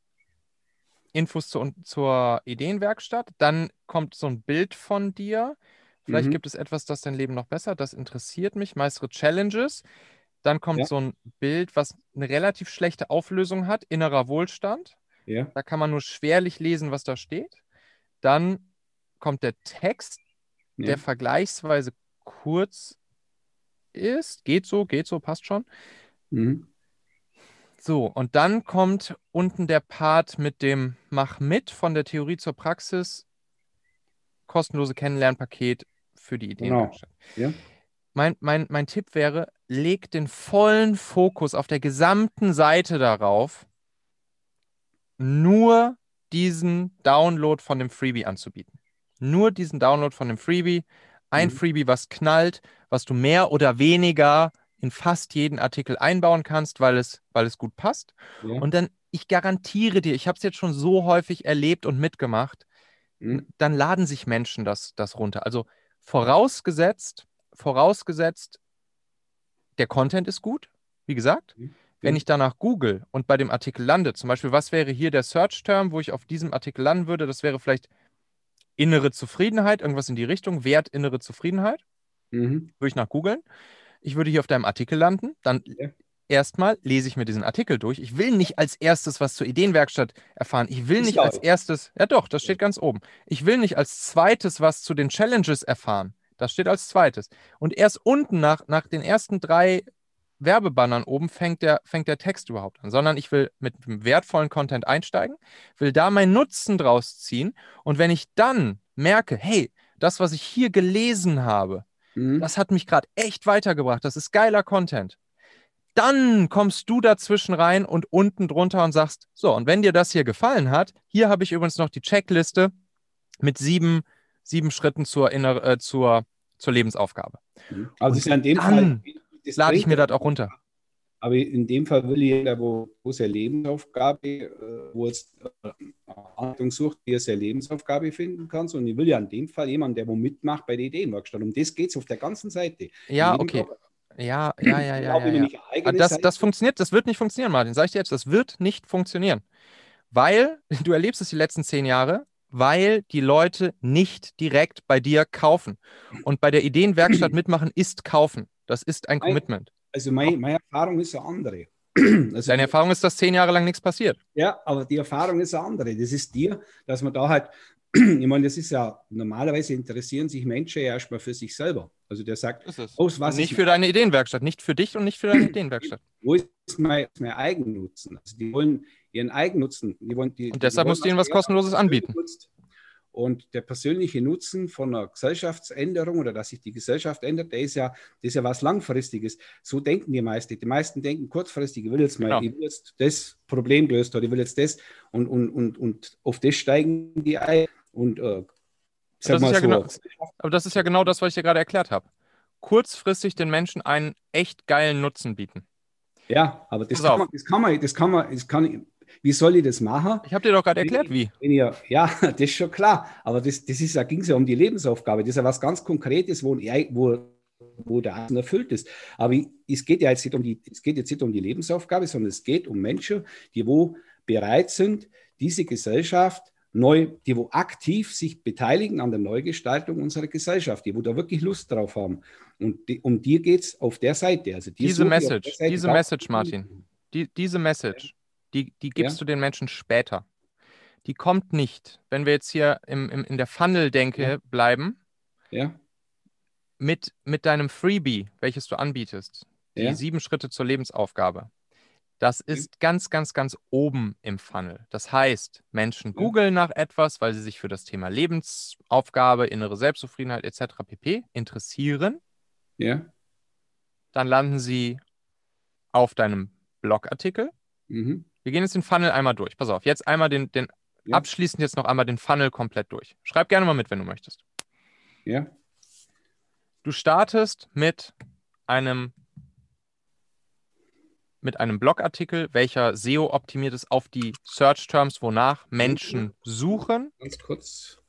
Infos zu, zur Ideenwerkstatt. Dann kommt so ein Bild von dir. Vielleicht
mhm.
gibt es etwas, das dein Leben noch besser. Das interessiert mich. Meistere Challenges. Dann kommt
Ja,
so ein Bild, was eine relativ schlechte Auflösung hat. Innerer Wohlstand.
ja,
Da kann man nur schwerlich lesen, was da steht. Dann kommt der Text,
ja.
der vergleichsweise kurz ist. Geht so, geht so, passt schon.
Mhm.
So, und dann kommt unten der Part mit dem Mach mit von der Theorie zur Praxis, kostenlose Kennenlernpaket für die
Genau.
Ideenwerkstatt.
Ja.
Mein, mein, mein Tipp wäre, leg den vollen Fokus auf der gesamten Seite darauf, nur diesen Download von dem Freebie anzubieten. Nur diesen Download von dem Freebie. Ein
Mhm.
Freebie, was knallt, was du mehr oder weniger in fast jeden Artikel einbauen kannst, weil es, weil es gut passt.
Ja.
Und dann, ich garantiere dir, ich habe es jetzt schon so häufig erlebt und mitgemacht,
Mhm.
dann laden sich Menschen das, das runter. Also vorausgesetzt, vorausgesetzt, der Content ist gut, wie gesagt.
Mhm.
Wenn
Ja.
ich danach google und bei dem Artikel lande, zum Beispiel, was wäre hier der Search-Term, wo ich auf diesem Artikel landen würde, das wäre vielleicht innere Zufriedenheit, irgendwas in die Richtung, Wert innere Zufriedenheit,
Mhm.
würde ich nach googeln. Ich würde hier auf deinem Artikel landen, dann
Ja.
erstmal lese ich mir diesen Artikel durch. Ich will nicht als erstes was zur Ideenwerkstatt erfahren. Ich will
Ist
nicht
ja
als
auch.
erstes, ja doch, das steht ganz oben. Ich will nicht als zweites was zu den Challenges erfahren. Das steht als zweites. Und erst unten nach, nach den ersten drei Werbebannern oben fängt der, fängt der Text überhaupt an, sondern ich will mit dem wertvollen Content einsteigen, will da meinen Nutzen draus ziehen und wenn ich dann merke, hey, das, was ich hier gelesen habe,
Mhm.
das hat mich gerade echt weitergebracht, das ist geiler Content, dann kommst du dazwischen rein und unten drunter und sagst, so, und wenn dir das hier gefallen hat, hier habe ich übrigens noch die Checkliste mit sieben, sieben Schritten zur, inner, äh, zur, zur Lebensaufgabe.
Mhm. Also
Und
ist ja in dem Fall,
dann
das
lade ich
bringt
mir
ja,
das auch runter.
aber in dem Fall will jeder, wo, wo seine Lebensaufgabe, äh, wo es äh, Anleitung sucht, wie er seine Lebensaufgabe finden kann. Und ich will ja in dem Fall jemanden, der wo mitmacht bei der Ideenwerkstatt. Um das geht es auf der ganzen Seite. In
Ja,
jedem
okay.
Fall.
Ja, ja, ja,
Und
ja,
auch
ja,
wenn man
ja.
nicht eine
Aber
eigene
das,
Seite,
das funktioniert, das wird nicht funktionieren, Martin. Sag ich dir jetzt, das wird nicht funktionieren. Weil, du erlebst es die letzten zehn Jahre, weil die Leute nicht direkt bei dir kaufen. Und bei der Ideenwerkstatt mitmachen ist kaufen. Das ist ein
mein,
Commitment.
also
Auch
mein, meine Erfahrung ist eine andere. Also
deine
die,
Erfahrung ist, dass zehn Jahre lang nichts passiert.
ja, aber die Erfahrung ist eine andere. Das ist die, dass man da halt, ich meine, das ist ja, normalerweise interessieren sich Menschen ja erstmal für sich selber. Also der sagt,
Ist es.
aus
Und
was
nicht
ist
für deine Ideenwerkstatt. Nicht für dich und nicht für deine Ideenwerkstatt.
wo ist mein, mein Eigennutzen? Also die wollen ihren Eigennutzen, die wollen, die,
Und
die
deshalb
wollen
musst du ihnen was
er
Kostenloses anbieten.
nutzt. Und der persönliche Nutzen von einer Gesellschaftsänderung oder dass sich die Gesellschaft ändert, der ist ja, das ist ja was Langfristiges. So denken die meisten. Die meisten denken kurzfristig, ich will jetzt mal,
Genau.
ich will jetzt das Problem gelöst oder ich will jetzt das und, und, und, und auf das steigen die ein. Und äh, sag
Das
mal
ist ja
so,
genau, aber das ist ja genau das, was ich dir gerade erklärt habe. Kurzfristig den Menschen einen echt geilen Nutzen bieten.
ja, aber das
Pass
kann,
auf.
man, das kann man, das kann man, das kann ich, wie soll ich das machen?
Ich habe dir doch gerade
Wenn
erklärt,
ich,
wie.
wenn ihr, ja, das ist schon klar, aber das, das ist, da ging es ja um die Lebensaufgabe. Das ist ja was ganz Konkretes, wo, wo, wo der Arzt erfüllt ist. Aber ich, es geht ja jetzt nicht um die, es geht jetzt nicht um die Lebensaufgabe, sondern es geht um Menschen, die wo bereit sind, diese Gesellschaft neu, die wo aktiv sich beteiligen an der Neugestaltung unserer Gesellschaft, die wo da wirklich Lust drauf haben. Und die, um die geht es auf der Seite. Also die
Diese
suche ich auf der
Message,
Seite
diese
ganz-
Message, Martin, die, diese Message, die, die gibst
Ja.
du den Menschen später. Die kommt nicht, wenn wir jetzt hier im, im, in der Funnel-Denke
Ja.
bleiben,
Ja,
mit, mit deinem Freebie, welches du anbietest, die
ja,
sieben Schritte zur Lebensaufgabe. Das ist ganz, ganz, ganz oben im Funnel. Das heißt, Menschen
Ja.
googeln nach etwas, weil sie sich für das Thema Lebensaufgabe, innere Selbstzufriedenheit et cetera pp. Interessieren.
ja.
Dann landen sie auf deinem Blogartikel.
Mhm.
Wir gehen jetzt den Funnel einmal durch. Pass auf, jetzt einmal den, den
Ja.
abschließend jetzt noch einmal den Funnel komplett durch. Schreib gerne mal mit, wenn du möchtest.
Ja.
Du startest mit einem mit einem Blogartikel, welcher S E O-optimiert ist auf die Search-Terms, wonach Menschen suchen.
Ganz kurz.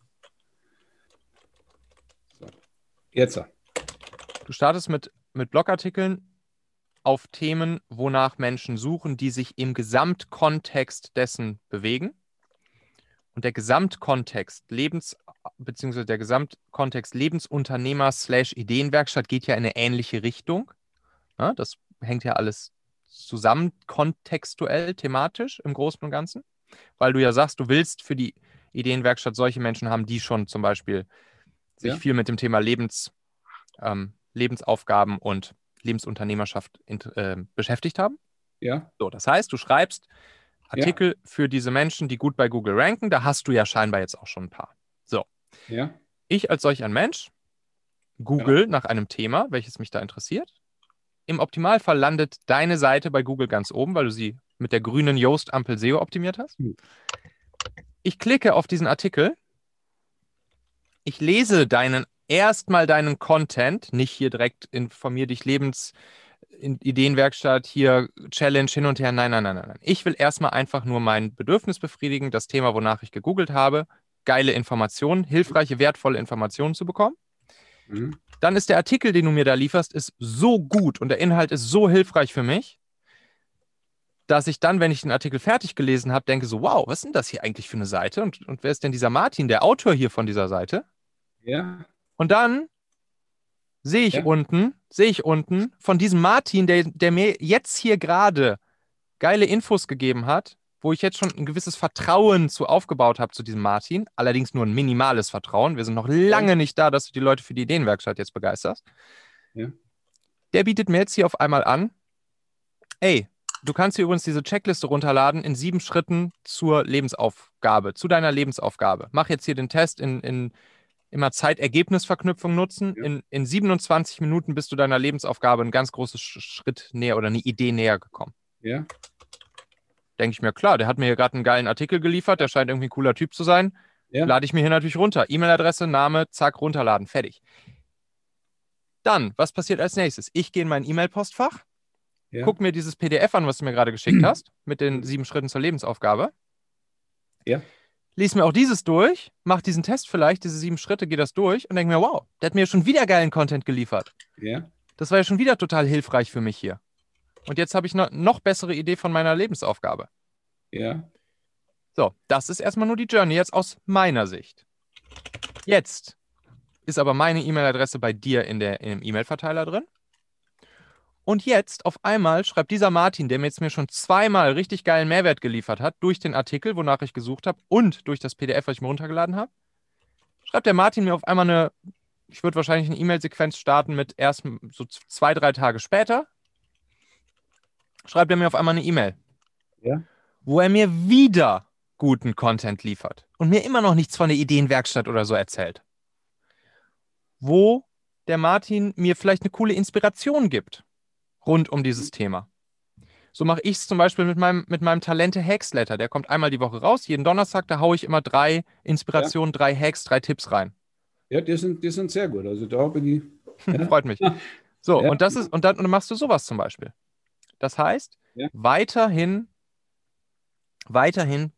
So. Jetzt.
Du startest mit, mit Blogartikeln auf Themen, wonach Menschen suchen, die sich im Gesamtkontext dessen bewegen. Und der Gesamtkontext Lebens, beziehungsweise der Gesamtkontext Lebensunternehmer slash Ideenwerkstatt geht ja in eine ähnliche Richtung. Ja, das hängt ja alles zusammen, kontextuell, thematisch im Großen und Ganzen. Weil du ja sagst, du willst für die Ideenwerkstatt solche Menschen haben, die schon zum Beispiel sich
Ja.
viel mit dem Thema Lebens, ähm, Lebensaufgaben und Lebensunternehmerschaft äh, beschäftigt haben.
Ja.
So, das heißt, du schreibst Artikel ja. für diese Menschen, die gut bei Google ranken. Da hast du ja scheinbar jetzt auch schon ein paar. So.
Ja.
Ich als solch ein Mensch google ja. nach einem Thema, welches mich da interessiert. Im Optimalfall landet deine Seite bei Google ganz oben, weil du sie mit der grünen Yoast-Ampel S E O optimiert hast. Hm. Ich klicke auf diesen Artikel. Ich lese deinen, erstmal deinen Content, nicht hier direkt informier dich Lebens, in Ideenwerkstatt, hier Challenge hin und her. Nein, nein, nein, nein. Ich will erstmal einfach nur mein Bedürfnis befriedigen, das Thema, wonach ich gegoogelt habe, geile Informationen, hilfreiche, wertvolle Informationen zu bekommen. Mhm. Dann ist der Artikel, den du mir da lieferst, ist so gut und der Inhalt ist so hilfreich für mich, dass ich dann, wenn ich den Artikel fertig gelesen habe, denke so, wow, was ist denn das hier eigentlich für eine Seite? Und, und wer ist denn dieser Martin, der Autor hier von dieser Seite?
Ja.
Und dann sehe ich ja. unten, sehe ich unten von diesem Martin, der, der mir jetzt hier gerade geile Infos gegeben hat, wo ich jetzt schon ein gewisses Vertrauen zu aufgebaut habe zu diesem Martin, allerdings nur ein minimales Vertrauen. Wir sind noch lange ja. nicht da, dass du die Leute für die Ideenwerkstatt jetzt begeisterst.
Ja.
Der bietet mir jetzt hier auf einmal an, ey, du kannst hier übrigens diese Checkliste runterladen in sieben Schritten zur Lebensaufgabe, zu deiner Lebensaufgabe. Mach jetzt hier den Test in, in immer Zeit-Ergebnis-Verknüpfung nutzen. Ja. In, in siebenundzwanzig Minuten bist du deiner Lebensaufgabe ein ganz großes Schritt näher oder eine Idee näher gekommen.
Ja.
Denke ich mir, klar, der hat mir hier gerade einen geilen Artikel geliefert, der scheint irgendwie ein cooler Typ zu sein.
Ja.
Lade ich mir hier natürlich runter. E-Mail-Adresse, Name, zack, runterladen, fertig. Dann, was passiert als nächstes? Ich gehe in mein E-Mail-Postfach, ja. guck mir dieses P D F an, was du mir gerade geschickt hast, mit den sieben Schritten zur Lebensaufgabe.
Ja.
Lies mir auch dieses durch, mach diesen Test vielleicht, diese sieben Schritte, geh das durch und denke mir, wow, der hat mir schon wieder geilen Content geliefert.
Ja.
Das war ja schon wieder total hilfreich für mich hier. Und jetzt habe ich eine noch bessere Idee von meiner Lebensaufgabe.
Ja.
So, das ist erstmal nur die Journey jetzt aus meiner Sicht. Jetzt ist aber meine E-Mail-Adresse bei dir in, der, in dem E-Mail-Verteiler drin. Und jetzt auf einmal schreibt dieser Martin, der mir jetzt mir schon zweimal richtig geilen Mehrwert geliefert hat, durch den Artikel, wonach ich gesucht habe, und durch das P D F, was ich mir runtergeladen habe, schreibt der Martin mir auf einmal eine, ich würde wahrscheinlich eine E-Mail-Sequenz starten mit erst so zwei, drei Tage später, schreibt er mir auf einmal eine E-Mail,
ja.
wo er mir wieder guten Content liefert und mir immer noch nichts von der Ideenwerkstatt oder so erzählt. Wo der Martin mir vielleicht eine coole Inspiration gibt rund um dieses Thema. So mache ich es zum Beispiel mit meinem, mit meinem Talente-Hacks-Letter. Der kommt einmal die Woche raus, jeden Donnerstag, da haue ich immer drei Inspirationen, ja. drei Hacks, drei Tipps rein.
Ja, die sind, die sind sehr gut. Also da bin ich... Ja.
Freut mich. So,
ja.
und das ist, und dann, und dann machst du sowas zum Beispiel. Das heißt, ja. weiterhin, weiterhin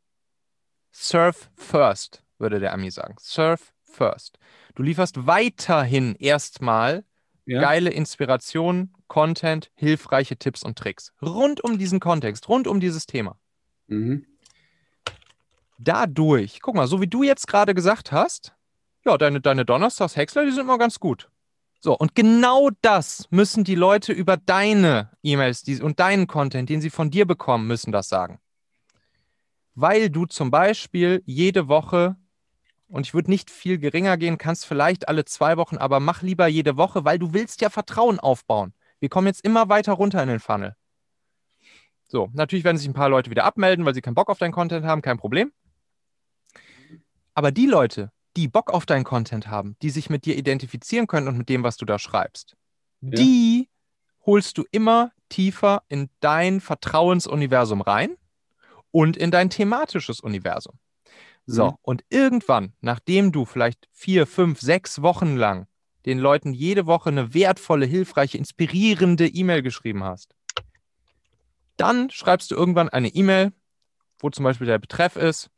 serve first, würde der Ami sagen. Serve first. Du lieferst weiterhin erstmal ja. geile Inspiration, Content, hilfreiche Tipps und Tricks. Rund um diesen Kontext, rund um dieses Thema.
Mhm.
Dadurch, guck mal, so wie du jetzt gerade gesagt hast, ja, deine, deine Donnerstags-Häcksler, die sind immer ganz gut. So, und genau das müssen die Leute über deine E-Mails die, und deinen Content, den sie von dir bekommen, müssen das sagen. Weil du zum Beispiel jede Woche, und ich würde nicht viel geringer gehen, kannst vielleicht alle zwei Wochen, aber mach lieber jede Woche, weil du willst ja Vertrauen aufbauen. Wir kommen jetzt immer weiter runter in den Funnel. So, natürlich werden sich ein paar Leute wieder abmelden, weil sie keinen Bock auf deinen Content haben, kein Problem. Aber die Leute, die Bock auf deinen Content haben, die sich mit dir identifizieren können und mit dem, was du da schreibst, ja. die holst du immer tiefer in dein Vertrauensuniversum rein und in dein thematisches Universum. So, mhm. und irgendwann, nachdem du vielleicht vier, fünf, sechs Wochen lang den Leuten jede Woche eine wertvolle, hilfreiche, inspirierende E-Mail geschrieben hast, dann schreibst du irgendwann eine E-Mail, wo zum Beispiel der Betreff ist,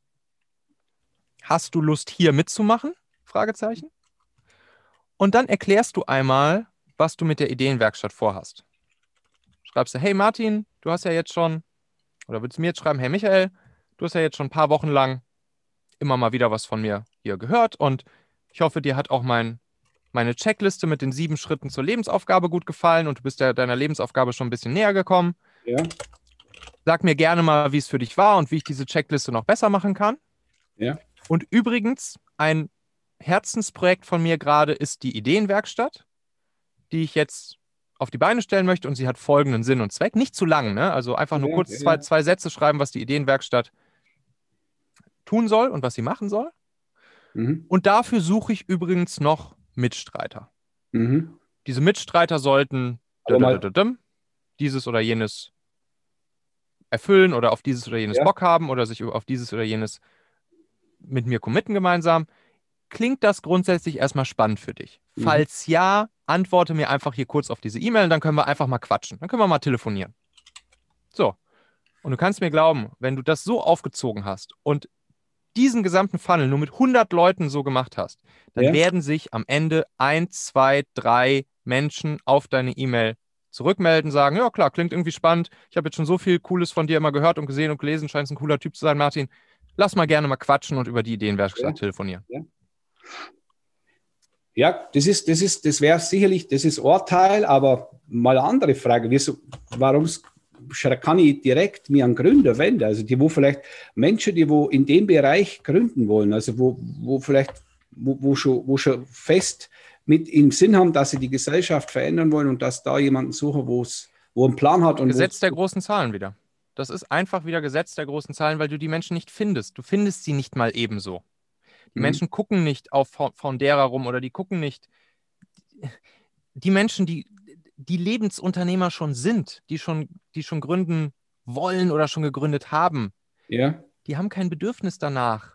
hast du Lust, hier mitzumachen? Fragezeichen. Und dann erklärst du einmal, was du mit der Ideenwerkstatt vorhast. Schreibst du, hey Martin, du hast ja jetzt schon, oder willst du mir jetzt schreiben, hey Michael, du hast ja jetzt schon ein paar Wochen lang immer mal wieder was von mir hier gehört und ich hoffe, dir hat auch mein, meine Checkliste mit den sieben Schritten zur Lebensaufgabe gut gefallen und du bist ja deiner Lebensaufgabe schon ein bisschen näher gekommen.
Ja.
Sag mir gerne mal, wie es für dich war und wie ich diese Checkliste noch besser machen kann.
Ja.
Und übrigens, ein Herzensprojekt von mir gerade ist die Ideenwerkstatt, die ich jetzt auf die Beine stellen möchte und sie hat folgenden Sinn und Zweck. Nicht zu lang, ne? Also einfach nur
Ja,
kurz
ja,
zwei,
ja.
zwei Sätze schreiben, was die Ideenwerkstatt tun soll und was sie machen soll.
Mhm.
Und dafür suche ich übrigens noch Mitstreiter.
Mhm.
Diese Mitstreiter sollten
Aber mal,
dieses oder jenes erfüllen oder auf dieses oder jenes
ja.
Bock haben oder sich auf dieses oder jenes mit mir committen gemeinsam. Klingt das grundsätzlich erstmal spannend für dich?
Mhm.
Falls ja, antworte mir einfach hier kurz auf diese E-Mail und dann können wir einfach mal quatschen. Dann können wir mal telefonieren. So. Und du kannst mir glauben, wenn du das so aufgezogen hast und diesen gesamten Funnel nur mit hundert Leuten so gemacht hast, dann
Ja.
werden sich am Ende ein, zwei, drei Menschen auf deine E-Mail zurückmelden, sagen, ja klar, klingt irgendwie spannend. Ich habe jetzt schon so viel Cooles von dir immer gehört und gesehen und gelesen, scheinst ein cooler Typ zu sein, Martin. Lass mal gerne mal quatschen und über die Ideenwerkstatt
Ja.
telefonieren.
Ja. Ja, das ist, das ist, das wäre sicherlich, das ist Urteil, aber mal eine andere Frage. Wieso, warum kann ich direkt mir an Gründer wenden? Also die, wo vielleicht Menschen, die wo in dem Bereich gründen wollen, also wo, wo vielleicht, wo, wo, schon, wo schon fest mit im Sinn haben, dass sie die Gesellschaft verändern wollen und dass da jemanden suchen, wo es, wo einen Plan hat. Und
Gesetz der großen Zahlen wieder. Das ist einfach wieder Gesetz der großen Zahlen, weil du die Menschen nicht findest. Du findest sie nicht mal ebenso. Die
Mhm.
Menschen gucken nicht auf Foundera rum oder die gucken nicht. Die Menschen, die, die Lebensunternehmer schon sind, die schon, die schon gründen wollen oder schon gegründet haben,
ja.
die haben kein Bedürfnis danach,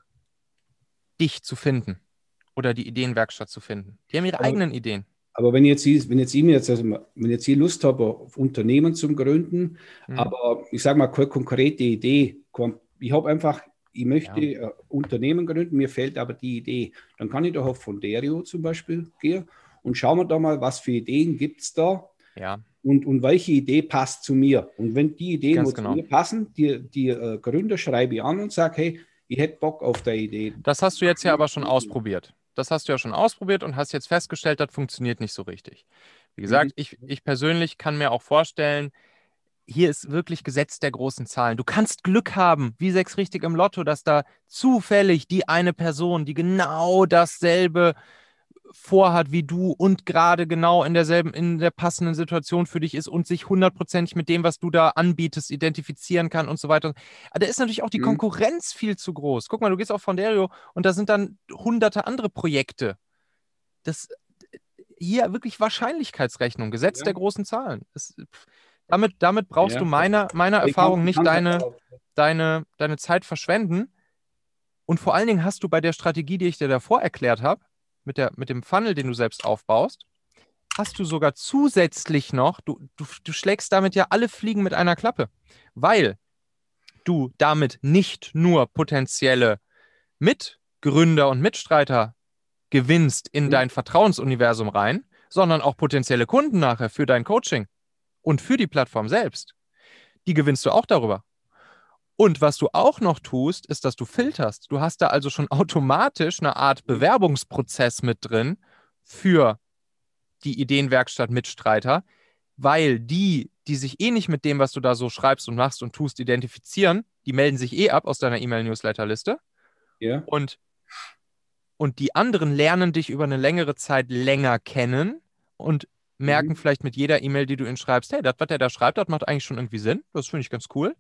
dich zu finden oder die Ideenwerkstatt zu finden. Die haben ihre
Aber,
eigenen Ideen.
Aber wenn jetzt, wenn jetzt ich mir jetzt, also wenn jetzt ich Lust habe, auf Unternehmen zu gründen,
Mhm.
aber ich sage mal keine konkrete Idee, ich habe einfach, ich möchte
Ja.
ein Unternehmen gründen, mir fehlt aber die Idee. Dann kann ich doch auf Founderio zum Beispiel gehen und schauen wir da mal, was für Ideen gibt es da
Ja.
und, und welche Idee passt zu mir. Und wenn die Ideen,
Ganz
wo
genau.
zu mir passen, die, die äh, Gründer schreibe ich an und sage, hey, ich hätte Bock auf der Idee.
Das hast du jetzt ja aber schon ausprobiert. Das hast du ja schon ausprobiert und hast jetzt festgestellt, das funktioniert nicht so richtig. Wie gesagt,
Mhm.
ich, ich persönlich kann mir auch vorstellen, hier ist wirklich Gesetz der großen Zahlen. Du kannst Glück haben, wie sechs richtig im Lotto, dass da zufällig die eine Person, die genau dasselbe vorhat wie du und gerade genau in derselben, in der passenden Situation für dich ist und sich hundertprozentig mit dem, was du da anbietest, identifizieren kann und so weiter. Aber da ist natürlich auch die
Mhm.
Konkurrenz viel zu groß. Guck mal, du gehst auf Founderio und da sind dann hunderte andere Projekte. Das hier wirklich Wahrscheinlichkeitsrechnung, Gesetz
Ja.
der großen Zahlen. Das, damit, damit brauchst
Ja.
du meiner, meiner
Ich kann-
Erfahrung
ich
nicht
kann-
deine, deine, deine Zeit verschwenden. Und vor allen Dingen hast du bei der Strategie, die ich dir davor erklärt habe, mit, der, mit dem Funnel, den du selbst aufbaust, hast du sogar zusätzlich noch, du, du, du schlägst damit ja alle Fliegen mit einer Klappe, weil du damit nicht nur potenzielle Mitgründer und Mitstreiter gewinnst in
Mhm.
dein Vertrauensuniversum rein, sondern auch potenzielle Kunden nachher für dein Coaching und für die Plattform selbst. Die gewinnst du auch darüber. Und was du auch noch tust, ist, dass du filterst. Du hast da also schon automatisch eine Art Bewerbungsprozess mit drin für die Ideenwerkstatt-Mitstreiter, weil die, die sich eh nicht mit dem, was du da so schreibst und machst und tust, identifizieren, die melden sich eh ab aus deiner E-Mail-Newsletter-Liste.
Ja.
Und, und die anderen lernen dich über eine längere Zeit länger kennen und merken
Mhm.
vielleicht mit jeder E-Mail, die du ihnen schreibst, hey, das, was der da schreibt, das macht eigentlich schon irgendwie Sinn. Das finde ich ganz cool.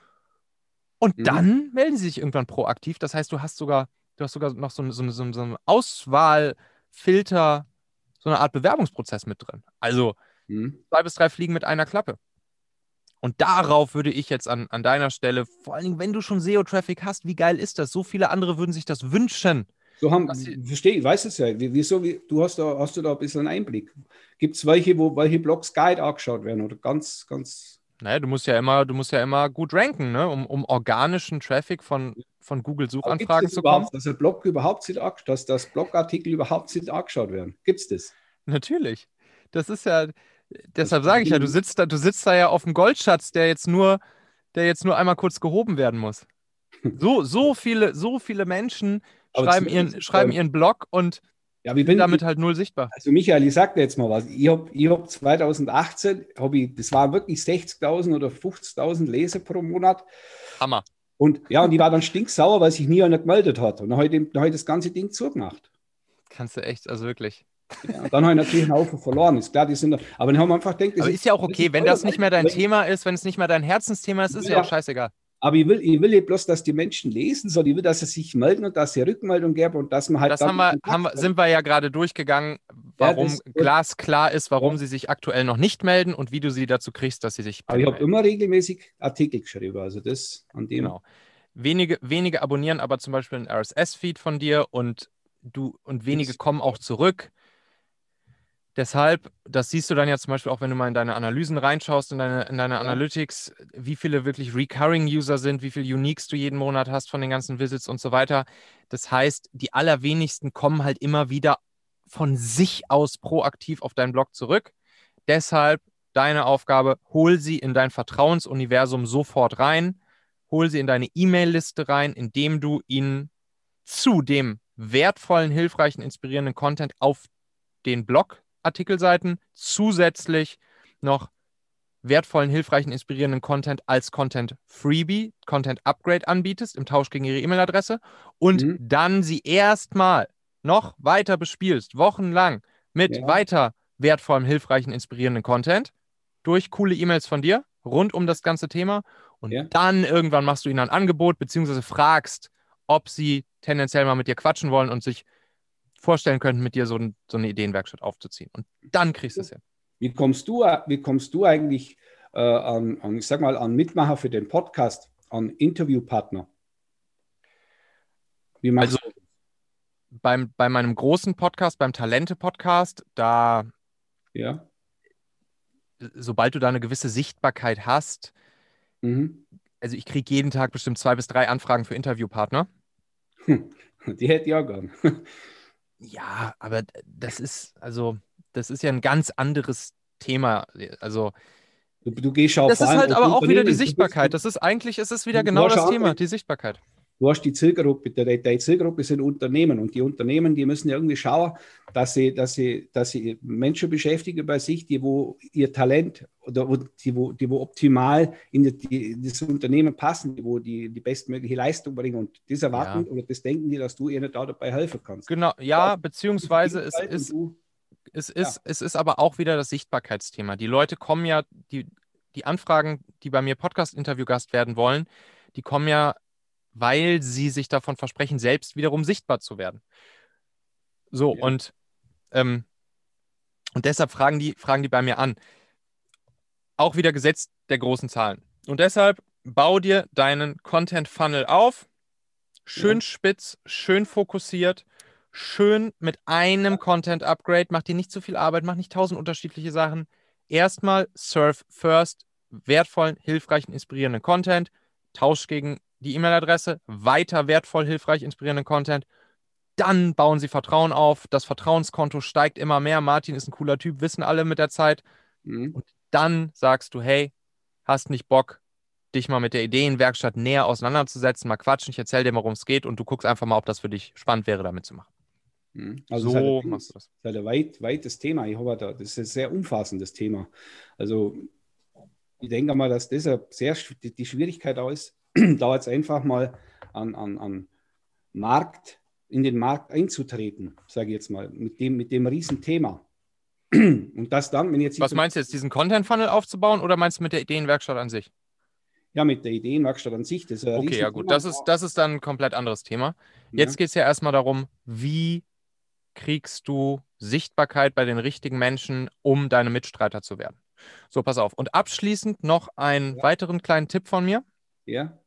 Und
Mhm.
dann melden sie sich irgendwann proaktiv. Das heißt, du hast sogar, du hast sogar noch so, eine- so, eine- so, eine- so einen Auswahlfilter, so eine Art Bewerbungsprozess mit drin. Also
Mhm.
zwei bis drei Fliegen mit einer Klappe. Und darauf würde ich jetzt an, an deiner Stelle, vor allen Dingen, wenn du schon S E O-Traffic hast, wie geil ist das? So viele andere würden sich das wünschen.
So haben,
dass sie-
verstehe, ich weiß es ja. Wie- Wieso, wie, du hast da, hast du da ein bisschen einen Einblick. Gibt es welche, wo welche Blogs Guide angeschaut werden oder ganz, ganz.
Naja, du musst ja immer, du musst ja immer gut ranken, ne? um, um organischen Traffic von, von
Aber gibt
Google-Suchanfragen
es
zu kommen.
überhaupt, dass ein Blog überhaupt nicht angeschaut, dass das Blogartikel überhaupt nicht angeschaut werden? Gibt es das?
Natürlich. Das ist ja, deshalb sage ich ja, du sitzt da, du sitzt da ja auf dem Goldschatz, der jetzt nur, der jetzt nur einmal kurz gehoben werden muss. So, so viele, so viele Menschen
Aber
schreiben
zumindest
ihren, schreiben
beim-
ihren Blog und
Ja, wie
sind
bin
damit
ich?
halt null sichtbar.
Also Michael, ich sag dir jetzt mal was. Ich habe ich hab zwanzig achtzehn, hab ich, das waren wirklich sechzigtausend oder fünfzigtausend Leser pro Monat.
Hammer.
Und ja, und die war dann stinksauer, weil sich nie einer gemeldet hat. Und dann habe ich, dem- dann hab ich das ganze Ding zugemacht.
Kannst du echt, also wirklich.
Ja, und dann habe ich natürlich einen Haufen verloren. Ist klar, die sind, aber die haben einfach gedacht, das
Aber
ist,
ist ja auch
das
okay,
ist
wenn
teuer,
das nicht mehr dein
weil-
Thema ist, wenn es nicht mehr dein Herzensthema ist,
ich
ist
will
ja auch
ja,
scheißegal.
aber ich will, ich will nicht bloß, dass die Menschen lesen, sondern ich will, dass sie sich melden und dass sie Rückmeldung geben und dass man halt
Das
dann
haben
in
wir,
Kontakt
haben wir,
kommt.
sind wir ja gerade durchgegangen,
Ja,
warum
das,
glasklar ist, warum
ja.
sie sich aktuell noch nicht melden und wie du sie dazu kriegst, dass sie sich
Aber ich
bitte
habe
melden.
immer regelmäßig Artikel geschrieben. Also das an dem.
Genau. Wenige, wenige abonnieren aber zum Beispiel einen R S S-Feed von dir und du und wenige
Das,
kommen auch zurück. Deshalb, das siehst du dann ja zum Beispiel auch, wenn du mal in deine Analysen reinschaust, in deine, in deine
ja,
Analytics, wie viele wirklich Recurring-User sind, wie viele Uniques du jeden Monat hast von den ganzen Visits und so weiter. Das heißt, die allerwenigsten kommen halt immer wieder von sich aus proaktiv auf deinen Blog zurück. Deshalb deine Aufgabe, hol sie in dein Vertrauensuniversum sofort rein, hol sie in deine E-Mail-Liste rein, indem du ihnen zu dem wertvollen, hilfreichen, inspirierenden Content auf den Blog Artikelseiten zusätzlich noch wertvollen, hilfreichen, inspirierenden Content als Content Freebie, Content Upgrade anbietest im Tausch gegen ihre E-Mail-Adresse und
hm,
dann sie erstmal noch weiter bespielst, wochenlang mit
ja,
weiter wertvollem, hilfreichen, inspirierenden Content durch coole E-Mails von dir rund um das ganze Thema und
ja.
dann irgendwann machst du ihnen ein Angebot beziehungsweise fragst, ob sie tendenziell mal mit dir quatschen wollen und sich vorstellen könnten, mit dir so, ein, so eine Ideenwerkstatt aufzuziehen. Und dann kriegst du es hin.
Wie kommst du, wie kommst du eigentlich äh, an, an, ich sag mal, an Mitmacher für den Podcast, an Interviewpartner? Wie machst
Also beim, bei meinem großen Podcast, beim Talente-Podcast, da,
du? Ja.
sobald du da eine gewisse Sichtbarkeit hast,
Mhm.
also ich kriege jeden Tag bestimmt zwei bis drei Anfragen für Interviewpartner.
Hm. Die hätte ich auch gern.
Ja, aber das ist, also, das ist ja ein ganz anderes Thema. Also,
Du, du gehst auch
das
vor
ist
allem
halt
auf
aber auch wieder die
Unternehmen. Du, bist,
Sichtbarkeit.
du,
Das ist eigentlich, es ist wieder
du,
genau
hast
das
auch,
Thema, die Sichtbarkeit.
du hast die Zielgruppe, die, die Zielgruppe sind Unternehmen und die Unternehmen, die müssen ja irgendwie schauen, dass sie, dass sie, dass sie Menschen beschäftigen bei sich, die wo ihr Talent oder wo, die, wo, die wo optimal in, die, die, in das Unternehmen passen, die wo die, die bestmögliche Leistung bringen und das erwarten
Ja,
oder das denken die, dass du ihnen da dabei helfen kannst.
genau,
Ja,
ja, beziehungsweise es
und
ist,
du,
es
ja,
ist, es ist aber auch wieder das Sichtbarkeitsthema. Die Leute kommen ja, die, die Anfragen, die bei mir Podcast-Interview-Gast werden wollen, die kommen ja, weil sie sich davon versprechen, selbst wiederum sichtbar zu werden. So,
ja,
und, ähm, und deshalb fragen die, fragen die bei mir an. Auch wieder Gesetz der großen Zahlen. Und deshalb bau dir deinen Content-Funnel auf, schön
ja,
spitz, schön fokussiert, schön mit einem Content-Upgrade. Mach dir nicht zu viel Arbeit, mach nicht tausend unterschiedliche Sachen. Erstmal serve first wertvollen, hilfreichen, inspirierenden Content. Tausch gegen die E-Mail-Adresse, weiter wertvoll, hilfreich, inspirierenden Content. Dann bauen sie Vertrauen auf. Das Vertrauenskonto steigt immer mehr. Martin ist ein cooler Typ, wissen alle mit der Zeit.
mhm,
Und dann sagst du, hey, hast nicht Bock, dich mal mit der Ideenwerkstatt näher auseinanderzusetzen, mal quatschen, ich erzähle dir, worum es geht und du guckst einfach mal, ob das für dich spannend wäre, damit zu machen.
mhm. Also es ist halt
So
ein,
machst du
es
das.
ist halt ein weit, weites Thema. Ich habe da, das ist ein sehr umfassendes Thema. Also ich denke mal, dass das eine sehr, die, die Schwierigkeit auch ist, da jetzt einfach mal an, an, an Markt, in den Markt einzutreten, sage ich jetzt mal, mit dem, mit dem Riesenthema. Und das dann, wenn jetzt
Was meinst du jetzt, diesen Content-Funnel aufzubauen oder meinst du mit der Ideenwerkstatt an sich?
ja, mit der Ideenwerkstatt an sich, das ist ein
Okay, ja gut,
Riesenthema.
das ist, das ist dann ein komplett anderes Thema.
Ja,
Jetzt geht es ja erstmal darum, wie kriegst du Sichtbarkeit bei den richtigen Menschen, um deine Mitstreiter zu werden. So, pass auf. Und abschließend noch einen
ja,
weiteren kleinen Tipp von mir.
ja,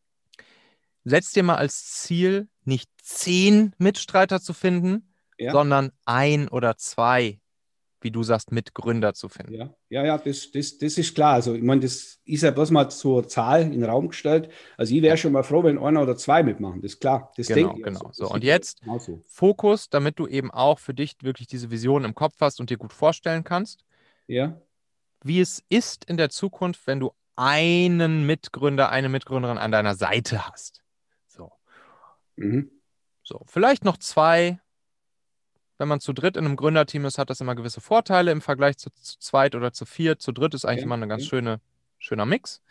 Setz dir mal als Ziel, nicht zehn Mitstreiter zu finden,
ja,
sondern ein oder zwei, wie du sagst, Mitgründer zu finden.
ja, ja, ja, das, das, das ist klar. Also ich meine, das ist ja bloß mal zur Zahl in den Raum gestellt. Also ich wäre
Ja,
schon mal froh, wenn einer oder zwei mitmachen. Das ist klar. Das
genau,
denke ich
genau.
also.
So,
Das
und
sehe ich
jetzt
genauso.
Fokus, damit du eben auch für dich wirklich diese Vision im Kopf hast und dir gut vorstellen kannst,
Ja,
wie es ist in der Zukunft, wenn du einen Mitgründer, eine Mitgründerin an deiner Seite hast. So,
mhm.
so. Vielleicht noch zwei. Wenn man zu dritt in einem Gründerteam ist, hat das immer gewisse Vorteile im Vergleich zu, zu zweit oder zu viert. Zu dritt ist eigentlich
Ja,
immer ein ganz
ja,
schöne, schöner Mix.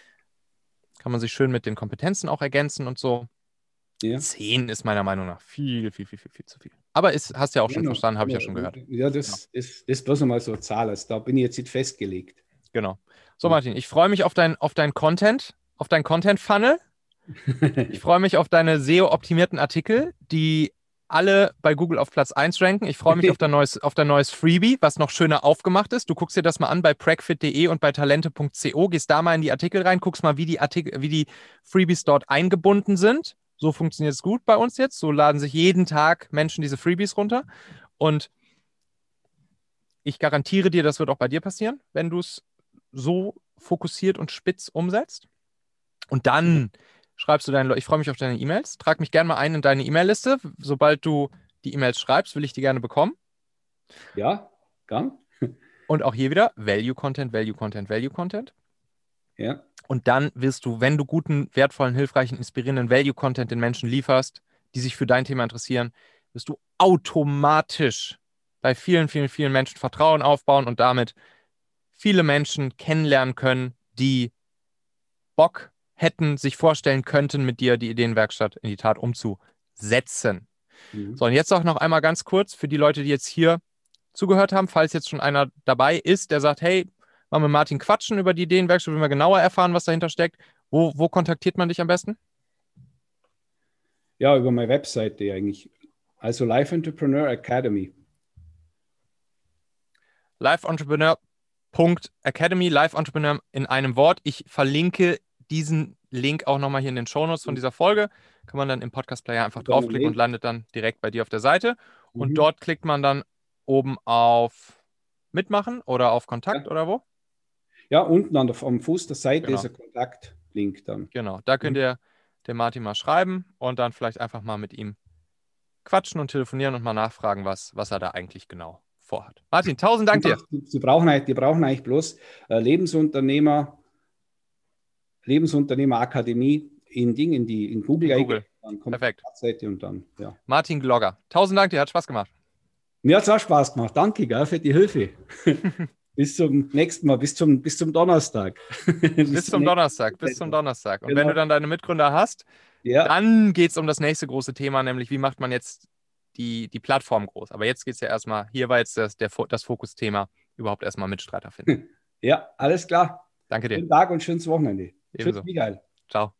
Kann man sich schön mit den Kompetenzen auch ergänzen und so.
ja.
Zehn ist meiner Meinung nach viel, viel, viel, viel, viel zu viel. Aber ist, hast du ja auch schon
Genau,
verstanden, habe ich ja
genau.
schon gehört.
Ja, das,
Genau.
das, das bloß einmal so eine Zahl. Also da bin ich jetzt nicht festgelegt.
Genau. So, Martin, ich freue mich auf dein, auf dein Content, auf dein Content-Funnel. Ich freue mich auf deine S E O-optimierten Artikel, die alle bei Google auf Platz eins ranken. Ich freue mich auf dein neues, auf dein neues Freebie, was noch schöner aufgemacht ist. Du guckst dir das mal an bei pragfit punkt de und bei talente punkt co, gehst da mal in die Artikel rein, guckst mal, wie die Artikel, wie die Freebies dort eingebunden sind. So funktioniert es gut bei uns jetzt. So laden sich jeden Tag Menschen diese Freebies runter. Und ich garantiere dir, das wird auch bei dir passieren, wenn du es so fokussiert und spitz umsetzt. Und dann schreibst du deine, ich freue mich auf deine E-Mails. Trag mich gerne mal ein in deine E-Mail-Liste. Sobald du die E-Mails schreibst, will ich die gerne bekommen.
Ja, gern.
Und auch hier wieder Value Content, Value Content, Value Content.
Ja.
Und dann wirst du, wenn du guten, wertvollen, hilfreichen, inspirierenden Value Content den Menschen lieferst, die sich für dein Thema interessieren, wirst du automatisch bei vielen, vielen, vielen Menschen Vertrauen aufbauen und damit viele Menschen kennenlernen können, die Bock hätten, sich vorstellen könnten, mit dir die Ideenwerkstatt in die Tat umzusetzen.
Mhm.
So, und jetzt auch noch einmal ganz kurz für die Leute, die jetzt hier zugehört haben, falls jetzt schon einer dabei ist, der sagt, hey, mal mit Martin quatschen über die Ideenwerkstatt, will mal genauer erfahren, was dahinter steckt. Wo, wo kontaktiert man dich am besten?
Ja, über meine Webseite eigentlich. Also Life Entrepreneur Academy.
live entrepreneur punkt academy, Live Entrepreneur in einem Wort. Ich verlinke diesen Link auch nochmal hier in den Shownotes von dieser Folge. Kann man dann im Podcast-Player einfach draufklicken und landet dann direkt bei dir auf der Seite. Und
Mhm.
dort klickt man dann oben auf Mitmachen oder auf Kontakt
Ja.
oder wo?
Ja, unten an der, am Fuß der Seite
Genau.
ist ein Kontaktlink dann.
Genau, da könnt
Mhm.
ihr dem Martin mal schreiben und dann vielleicht einfach mal mit ihm quatschen und telefonieren und mal nachfragen, was, was er da eigentlich genau vorhat. Martin, tausend Dank dir.
Die brauchen, eigentlich- die brauchen eigentlich bloß äh, Lebensunternehmer, Lebensunternehmer Akademie in Ding, in die in Google,
In Google.
eingeben. Dann kommt
Perfekt.
die Webseite und dann, ja.
Martin Glogger. Tausend Dank dir, hat Spaß gemacht.
Mir hat es auch Spaß gemacht. Danke, gell, für die Hilfe. Bis zum nächsten Mal, bis zum, bis zum Donnerstag.
Bis zum Donnerstag, bis zum Donnerstag. Und wenn du dann deine Mitgründer hast,
Ja,
dann geht es um das nächste große Thema, nämlich wie macht man jetzt die, die Plattform groß. Aber jetzt geht es ja erstmal, hier war jetzt das, der, das Fokusthema, überhaupt erstmal Mitstreiter finden.
ja, alles klar.
Danke dir.
Schönen Tag und schönes Wochenende.
Ebenso.
Tschüss, Michael.
Ciao.